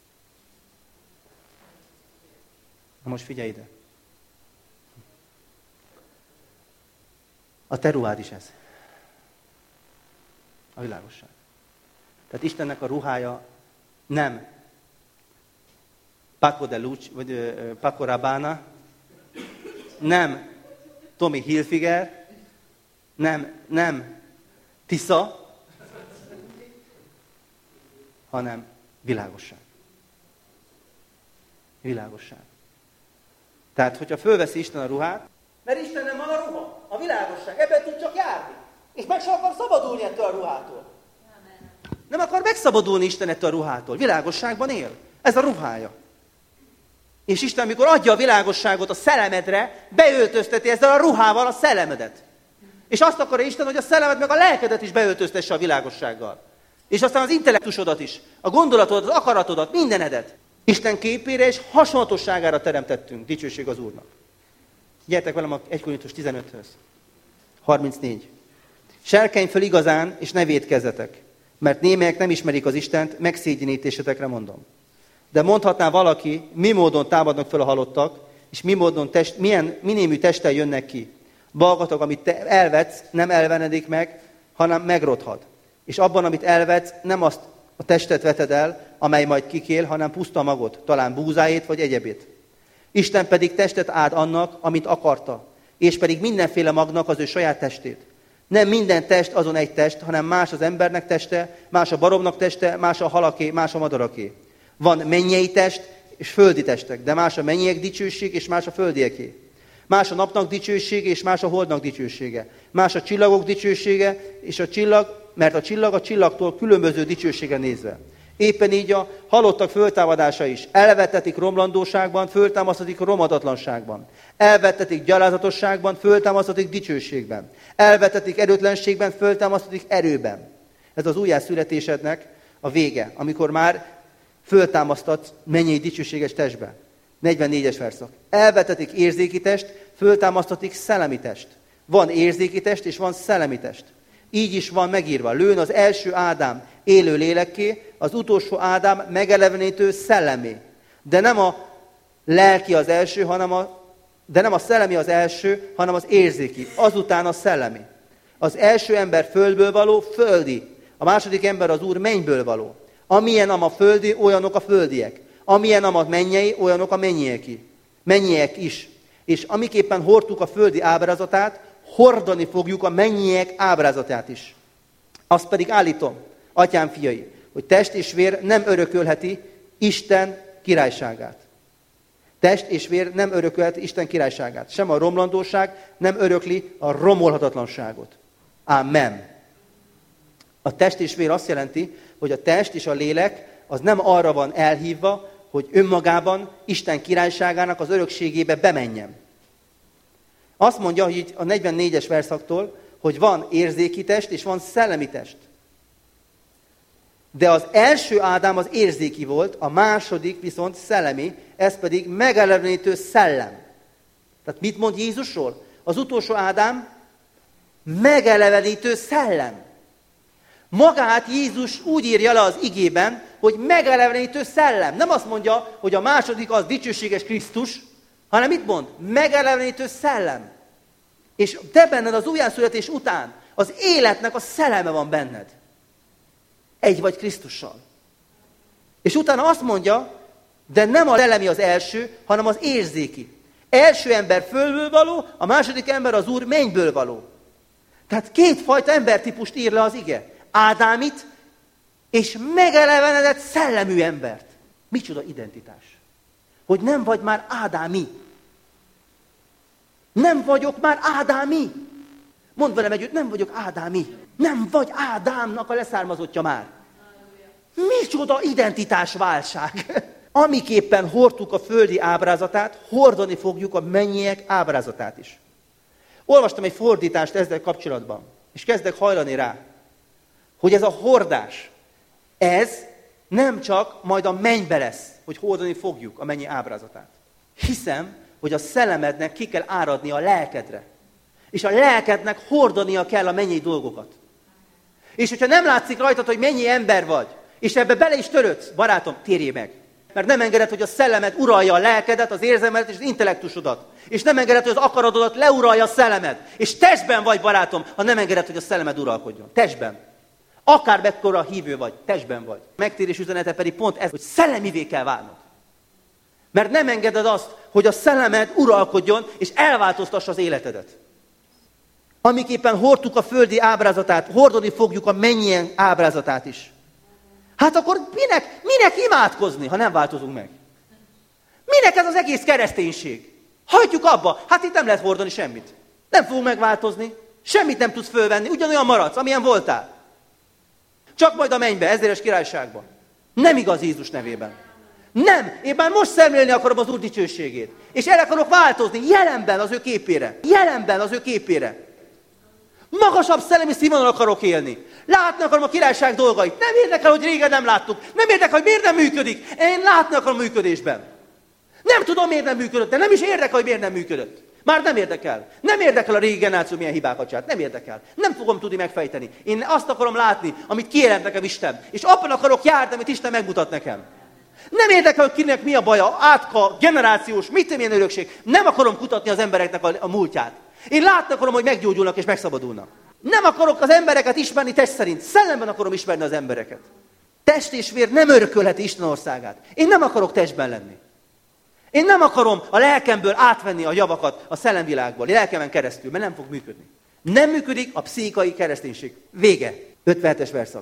Na most figyelj ide. A te ruhád is ez. A világosság. Tehát Istennek a ruhája nem Paco de Luce, vagy uh, Paco Rabanne, nem Tommy Hilfiger, nem, nem Tisza, hanem világosság. Világosság. Tehát, hogyha fölveszi Isten a ruhát, mert Istennem van a ruha, a világosság, ebben tud csak járni. És meg sem akar szabadulni ettől a ruhától. Nem akar megszabadulni Isten ettől a ruhától. Világosságban él. Ez a ruhája. És Isten, amikor adja a világosságot a szellemedre, beöltözteti ezzel a ruhával a szellemedet. És azt akarja Isten, hogy a szellemed meg a lelkedet is beöltöztesse a világossággal. És aztán az intellektusodat is, a gondolatodat, az akaratodat, mindenedet. Isten képére és hasonlatosságára teremtettünk. Dicsőség az Úrnak. Gyertek velem a egy Korintus tizenöthöz. harmincnégy. Serkenj föl igazán, és ne vétkezzetek, mert némelyek nem ismerik az Istent, megszégyenítésetekre mondom. De mondhatná valaki, mi módon támadnak föl a halottak, és mi módon test, milyen minémű testtel jönnek ki. Balgatok, amit te elvetsz, nem elvenedik meg, hanem megrothad. És abban, amit elvetsz, nem azt a testet veted el, amely majd kikél, hanem puszta magot, talán búzáét vagy egyebét. Isten pedig testet áld annak, amit akarta, és pedig mindenféle magnak az ő saját testét. Nem minden test azon egy test, hanem más az embernek teste, más a baromnak teste, más a halaké, más a madaraké. Van mennyei test és földi testek, de más a mennyiek dicsőség és más a földieké. Más a napnak dicsősége és más a holdnak dicsősége. Más a csillagok dicsősége és a csillag, mert a csillag a csillagtól különböző dicsősége nézve. Éppen így a halottak föltámadása is. Elvettetik romlandóságban, föltámasztatik romadatlanságban. Elvettetik gyalázatosságban, föltámasztatik dicsőségben. Elvettetik erőtlenségben, föltámasztatik erőben. Ez az újjászületésednek a vége, amikor már föltámasztatsz mennyei dicsőséges testbe. negyvennégyes verszak. Elvettetik érzéki test, föltámasztatik szellemi test. Van érzéki test, és van szellemi test. Így is van megírva. Lőn az első Ádám élő lélekké, az utolsó Ádám megelevenítő szellemé. De nem a lelki az első, hanem a, de nem a szellemi az első, hanem az érzéki. Azután a szellemi. Az első ember földből való, földi. A második ember az Úr mennyből való. Amilyen ama földi, olyanok a földiek. Amilyen ama mennyei, olyanok a mennyieké. Mennyiek is. És amiképpen hordtuk a földi ábrázatát, hordani fogjuk a mennyiek ábrázatát is. Azt pedig állítom, atyám fiai, hogy test és vér nem örökölheti Isten királyságát. Test és vér nem örökölheti Isten királyságát. Sem a romlandóság nem örökli a romolhatatlanságot. Amen. A test és vér azt jelenti, hogy a test és a lélek az nem arra van elhívva, hogy önmagában Isten királyságának az örökségébe bemenjen. Azt mondja, hogy a negyvennégyes verszaktól, hogy van érzéki test és van szellemi test. De az első Ádám az érzéki volt, a második viszont szellemi, ez pedig megelevenítő szellem. Tehát mit mond Jézusról? Az utolsó Ádám megelevenítő szellem. Magát Jézus úgy írja le az igében, hogy megelevenítő szellem. Nem azt mondja, hogy a második az dicsőséges Krisztus, hanem mit mond? Megelevenítő szellem. És te benned az újjászületés után az életnek a szelleme van benned. Egy vagy Krisztussal. És utána azt mondja, de nem a lelemi az első, hanem az érzéki. Első ember fölből való, a második ember az Úr mennyből való. Tehát kétfajta embertípust ír le az ige. Ádámit és megelevenedett szellemű embert. Micsoda identitás. Hogy nem vagy már ádámi. Nem vagyok már ádámi. Mondd velem együtt, nem vagyok ádámi. Nem vagy Ádámnak a leszármazottja már. Micsoda identitásválság. Amiképpen hordtuk a földi ábrázatát, hordani fogjuk a mennyiek ábrázatát is. Olvastam egy fordítást ezzel kapcsolatban, és kezdek hajlani rá, hogy ez a hordás, ez nem csak majd a mennybe lesz, hogy hordani fogjuk a mennyi ábrázatát. Hiszem, hogy a szellemednek ki kell áradni a lelkedre. És a lelkednek hordania kell a mennyi dolgokat. És hogyha nem látszik rajtad, hogy mennyi ember vagy, és ebbe bele is törődsz, barátom, térjél meg. Mert nem engeded, hogy a szellemed uralja a lelkedet, az érzelmedet és az intellektusodat. És nem engeded, hogy az akaradodat leuralja a szellemed. És testben vagy, barátom, ha nem engeded, hogy a szellemed uralkodjon. Testben. Akár mekkora hívő vagy, testben vagy. Megtérés üzenete pedig pont ez, hogy szellemivé kell válnod. Mert nem engeded azt, hogy a szellemed uralkodjon, és elváltoztassa az életedet. Amiképpen hordtuk a földi ábrázatát, hordani fogjuk a mennyien ábrázatát is. Hát akkor minek, minek imádkozni, ha nem változunk meg? Minek ez az egész kereszténység? Hagyjuk abba. Hát itt nem lehet hordani semmit. Nem fogunk megváltozni. Semmit nem tudsz fölvenni. Ugyanolyan maradsz, amilyen voltál. Csak majd a mennybe, ezredes királyságban. Nem igaz Jézus nevében. Nem. Én már most szemlélni akarom az Úr dicsőségét. És el akarok változni. Jelenben az ő képére. Jelenben az ő képére. Magasabb szellemi színvonalon akarok élni. Látni akarom a királyság dolgait. Nem érdekel, hogy régen nem láttuk. Nem érdekel, hogy miért nem működik. Én látni akarom a működésben. Nem tudom, miért nem működött, de nem is érdekel, hogy miért nem működött. Már nem érdekel. Nem érdekel a régi generáció milyen hibákat csinált. Nem érdekel. Nem fogom tudni megfejteni. Én azt akarom látni, amit kijelent nekem Isten. És abban akarok járni, amit Isten megmutat nekem. Nem érdekel, hogy kinek mi a baja, átka, generációs, mit milyen örökség. Nem akarom kutatni az embereknek a, a múltját. Én látni akarom, hogy meggyógyulnak és megszabadulnak. Nem akarok az embereket ismerni test szerint. Szellemben akarom ismerni az embereket. Test és vér nem örökölheti Isten országát. Én nem akarok testben lenni. Én nem akarom a lelkemből átvenni a javakat a szellemvilágból, a lelkemen keresztül, mert nem fog működni. Nem működik a pszichikai kereszténység. Vége. ötvenhetes verszak.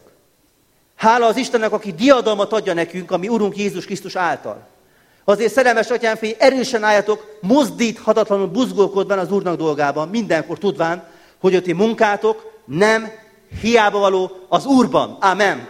Hála az Istennek, aki diadalmat adja nekünk, ami Urunk Jézus Krisztus által. Azért, szerelmes atyámfé, erősen álljatok, mozdíthatatlanul buzgolkodván az Úrnak dolgában, mindenkor tudván, hogy a ti munkátok nem hiába való az Úrban. Amen.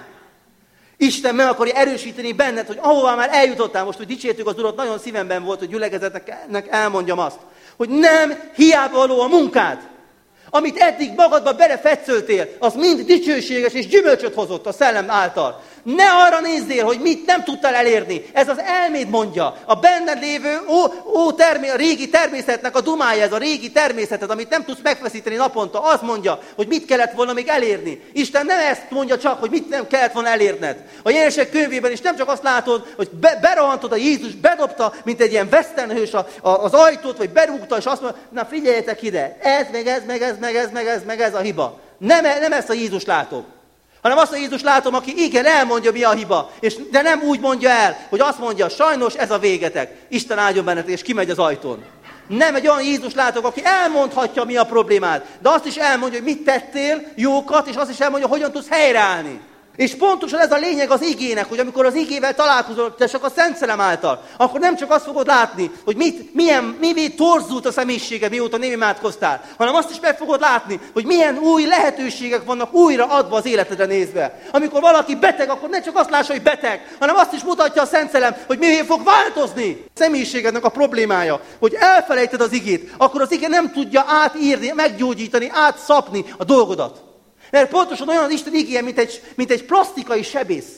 Isten meg akarja erősíteni benned, hogy ahová már eljutottál, most, hogy dicsértük az Urat, nagyon szívemben volt, hogy gyülekezetnek elmondjam azt, hogy nem hiába való a munkád. Amit eddig magadba belefetszöltél, az mind dicsőséges és gyümölcsöt hozott a szellem által. Ne arra nézzél, hogy mit nem tudtál elérni. Ez az elméd mondja. A benned lévő ó, ó termé, a régi természetnek a dumája, ez a régi természeted, amit nem tudsz megfeszíteni naponta, az mondja, hogy mit kellett volna még elérni. Isten nem ezt mondja csak, hogy mit nem kellett volna elérned. A Jelenések könyvében is nem csak azt látod, hogy be, berohantod a Jézus, bedobta, mint egy ilyen western hős a, a, az ajtót, vagy berúgta, és azt mondja, na figyeljetek ide, ez, meg ez, meg ez, meg ez, meg ez, meg ez a hiba. Nem, nem ezt a Jézus látom. Hanem azt a Jézus látom, aki igen, elmondja, mi a hiba, és de nem úgy mondja el, hogy azt mondja, sajnos ez a végetek, Isten áldjon bennetek, és kimegy az ajtón. Nem egy olyan Jézus látok, aki elmondhatja, mi a problémád, de azt is elmondja, hogy mit tettél jókat, és azt is elmondja, hogyan tudsz helyreállni. És pontosan ez a lényeg az igének, hogy amikor az igével találkozol, te csak a Szent Szellem által, akkor nem csak azt fogod látni, hogy mit, milyen, mivé torzult a személyiséged, mióta nem imádkoztál, hanem azt is meg fogod látni, hogy milyen új lehetőségek vannak újra adva az életedre nézve. Amikor valaki beteg, akkor ne csak azt lássa, hogy beteg, hanem azt is mutatja a Szent Szellem, hogy mivé fog változni. A személyiségednek a problémája, hogy elfelejted az igét, akkor az ige nem tudja átírni, meggyógyítani, átszapni a dolgodat. Mert pontosan olyan az Isten igéje, mint egy, mint egy plastikai sebész.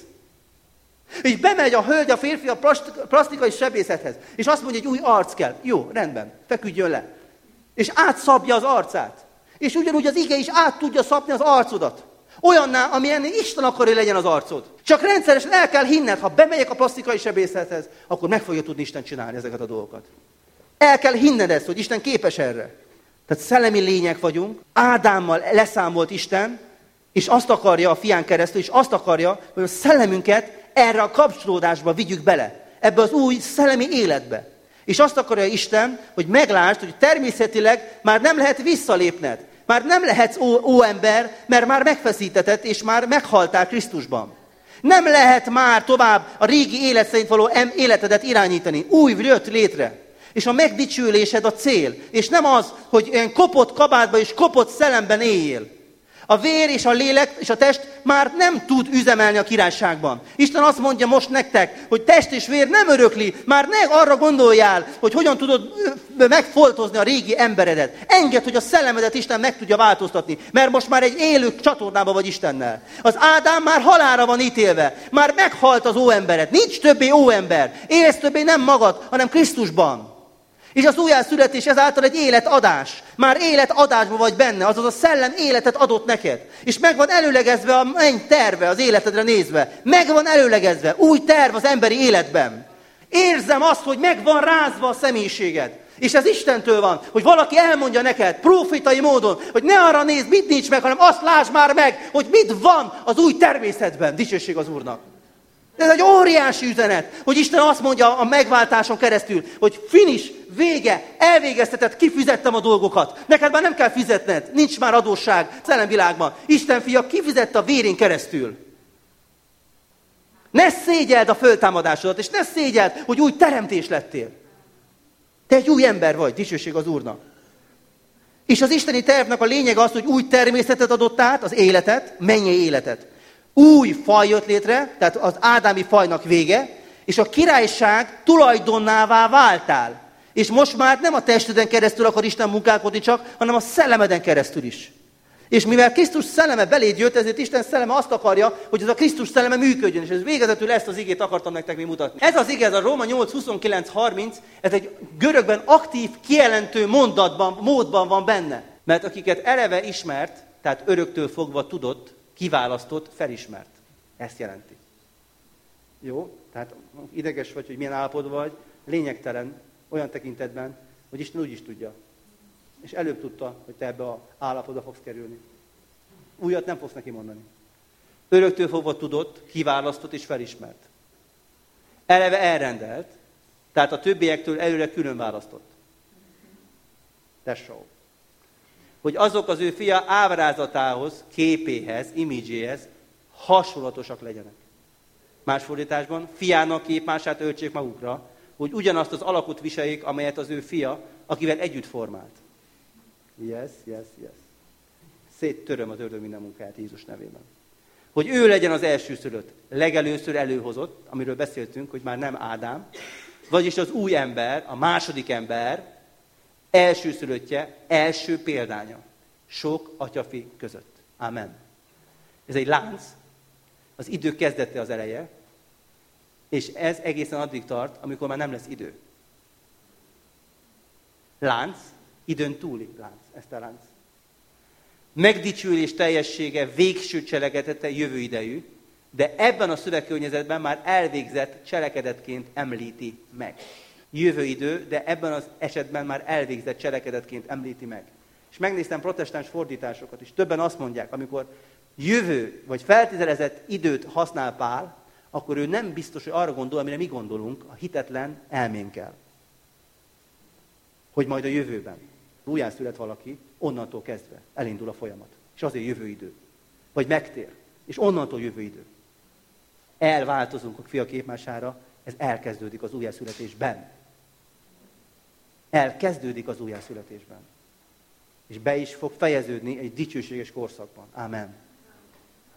És bemegy a hölgy, a férfi a plastikai sebészethez, és azt mondja, hogy új arc kell. Jó, rendben, feküdjön le. És átszabja az arcát. És ugyanúgy az ige is át tudja szabni az arcodat. Olyanná, amilyen Isten akarja, legyen az arcod. Csak rendszeresen el kell hinned, ha bemegyek a plastikai sebészethez, akkor meg fogja tudni Isten csinálni ezeket a dolgokat. El kell hinned ezt, hogy Isten képes erre. Tehát szellemi lények vagyunk, Ádámmal leszámolt Isten, és azt akarja a fián keresztül, és azt akarja, hogy a szellemünket erre a kapcsolódásba vigyük bele, ebbe az új szellemi életbe. És azt akarja Isten, hogy meglásd, hogy természetileg már nem lehet visszalépned. Már nem lehetsz ó, ó ember, mert már megfeszítetett, és már meghaltál Krisztusban. Nem lehet már tovább a régi élet szerint való életedet irányítani. Új jött létre. És a megdicsülésed a cél. És nem az, hogy ilyen kopott kabátban és kopott szellemben éljél. A vér és a lélek és a test már nem tud üzemelni a királyságban. Isten azt mondja most nektek, hogy test és vér nem örökli. Már ne arra gondoljál, hogy hogyan tudod megfoltozni a régi emberedet. Engedd, hogy a szellemedet Isten meg tudja változtatni. Mert most már egy élő csatornában vagy Istennel. Az Ádám már halálra van ítélve. Már meghalt az óembered. Nincs többé óember. Élsz többé nem magad, hanem Krisztusban. És az újjászületés ezáltal egy életadás. Már életadásban vagy benne, azaz a szellem életet adott neked. És meg van előlegezve a menny terve az életedre nézve. Meg van előlegezve. Új terv az emberi életben. Érzem azt, hogy meg van rázva a személyiséged. És ez Istentől van, hogy valaki elmondja neked profétai módon, hogy ne arra nézd, mit nincs meg, hanem azt lásd már meg, hogy mit van az új természetben. Dicsőség az Úrnak. Ez egy óriási üzenet, hogy Isten azt mondja a megváltáson keresztül, hogy finish, vége, elvégeztetett, kifizettem a dolgokat. Neked már nem kell fizetned, nincs már adósság szellemvilágban. Isten fia kifizette a vérén keresztül. Ne szégyeld a föltámadásodat, és ne szégyeld, hogy új teremtés lettél. Te egy új ember vagy, dicsőség az Úrnak. És az isteni tervnek a lényege az, hogy új természetet adott át, az életet, mennyei életet. Új faj jött létre, tehát az ádámi fajnak vége, és a királyság tulajdonnává váltál. És most már nem a testeden keresztül akar Isten munkálkodni csak, hanem a szellemeden keresztül is. És mivel Krisztus szelleme beléd jött, ezért Isten szelleme azt akarja, hogy ez a Krisztus szelleme működjön. És ez végezetül ezt az igét akartam nektek még mutatni. Ez az ige, ez a Róma nyolc huszonkilenc harminc, ez egy görögben aktív, kijelentő mondatban, módban van benne. Mert akiket eleve ismert, tehát öröktől fogva tudott, kiválasztott, felismert. Ezt jelenti. Jó? Tehát ideges vagy, hogy milyen állapotban vagy, lényegtelen olyan tekintetben, hogy Isten úgy is tudja. És előbb tudta, hogy te ebbe az állapotba fogsz kerülni. Újat nem fogsz neki mondani. Öröktől fogva tudott, kiválasztott és felismert. Eleve elrendelt, tehát a többiektől előre külön választott. Tesó. Hogy azok az ő fia ábrázatához, képéhez, imidzséhez hasonlatosak legyenek. Más fordításban, fiának képmását öltsék magukra, hogy ugyanazt az alakot viseljék, amelyet az ő fia, akivel együtt formált. Yes, yes, yes. Széttöröm az ördög minden munkáját Jézus nevében. Hogy ő legyen az elsőszülött, legelőször előhozott, amiről beszéltünk, hogy már nem Ádám, vagyis az új ember, a második ember, elsőszülöttje, első példánya. Sok atyafi között. Amen. Ez egy lánc, az idő kezdete az eleje, és ez egészen addig tart, amikor már nem lesz idő. Lánc, időn túli lánc, ezt a lánc. Megdicsülés teljessége, végső cselekedete jövő idejű, de ebben a szövegkörnyezetben már elvégzett cselekedetként említi meg. Jövő idő, de ebben az esetben már elvégzett cselekedetként említi meg. És megnéztem protestáns fordításokat is. Többen azt mondják, amikor jövő vagy feltételezett időt használ Pál, akkor ő nem biztos, hogy arra gondol, amire mi gondolunk, a hitetlen elménkkel. Hogy majd a jövőben újjászület valaki, onnantól kezdve elindul a folyamat. És azért jövő idő. Vagy megtér. És onnantól jövő idő. Elváltozunk a fia képmására, ez elkezdődik az újjászületésben. Elkezdődik az újjászületésben. És be is fog fejeződni egy dicsőséges korszakban. Ámen.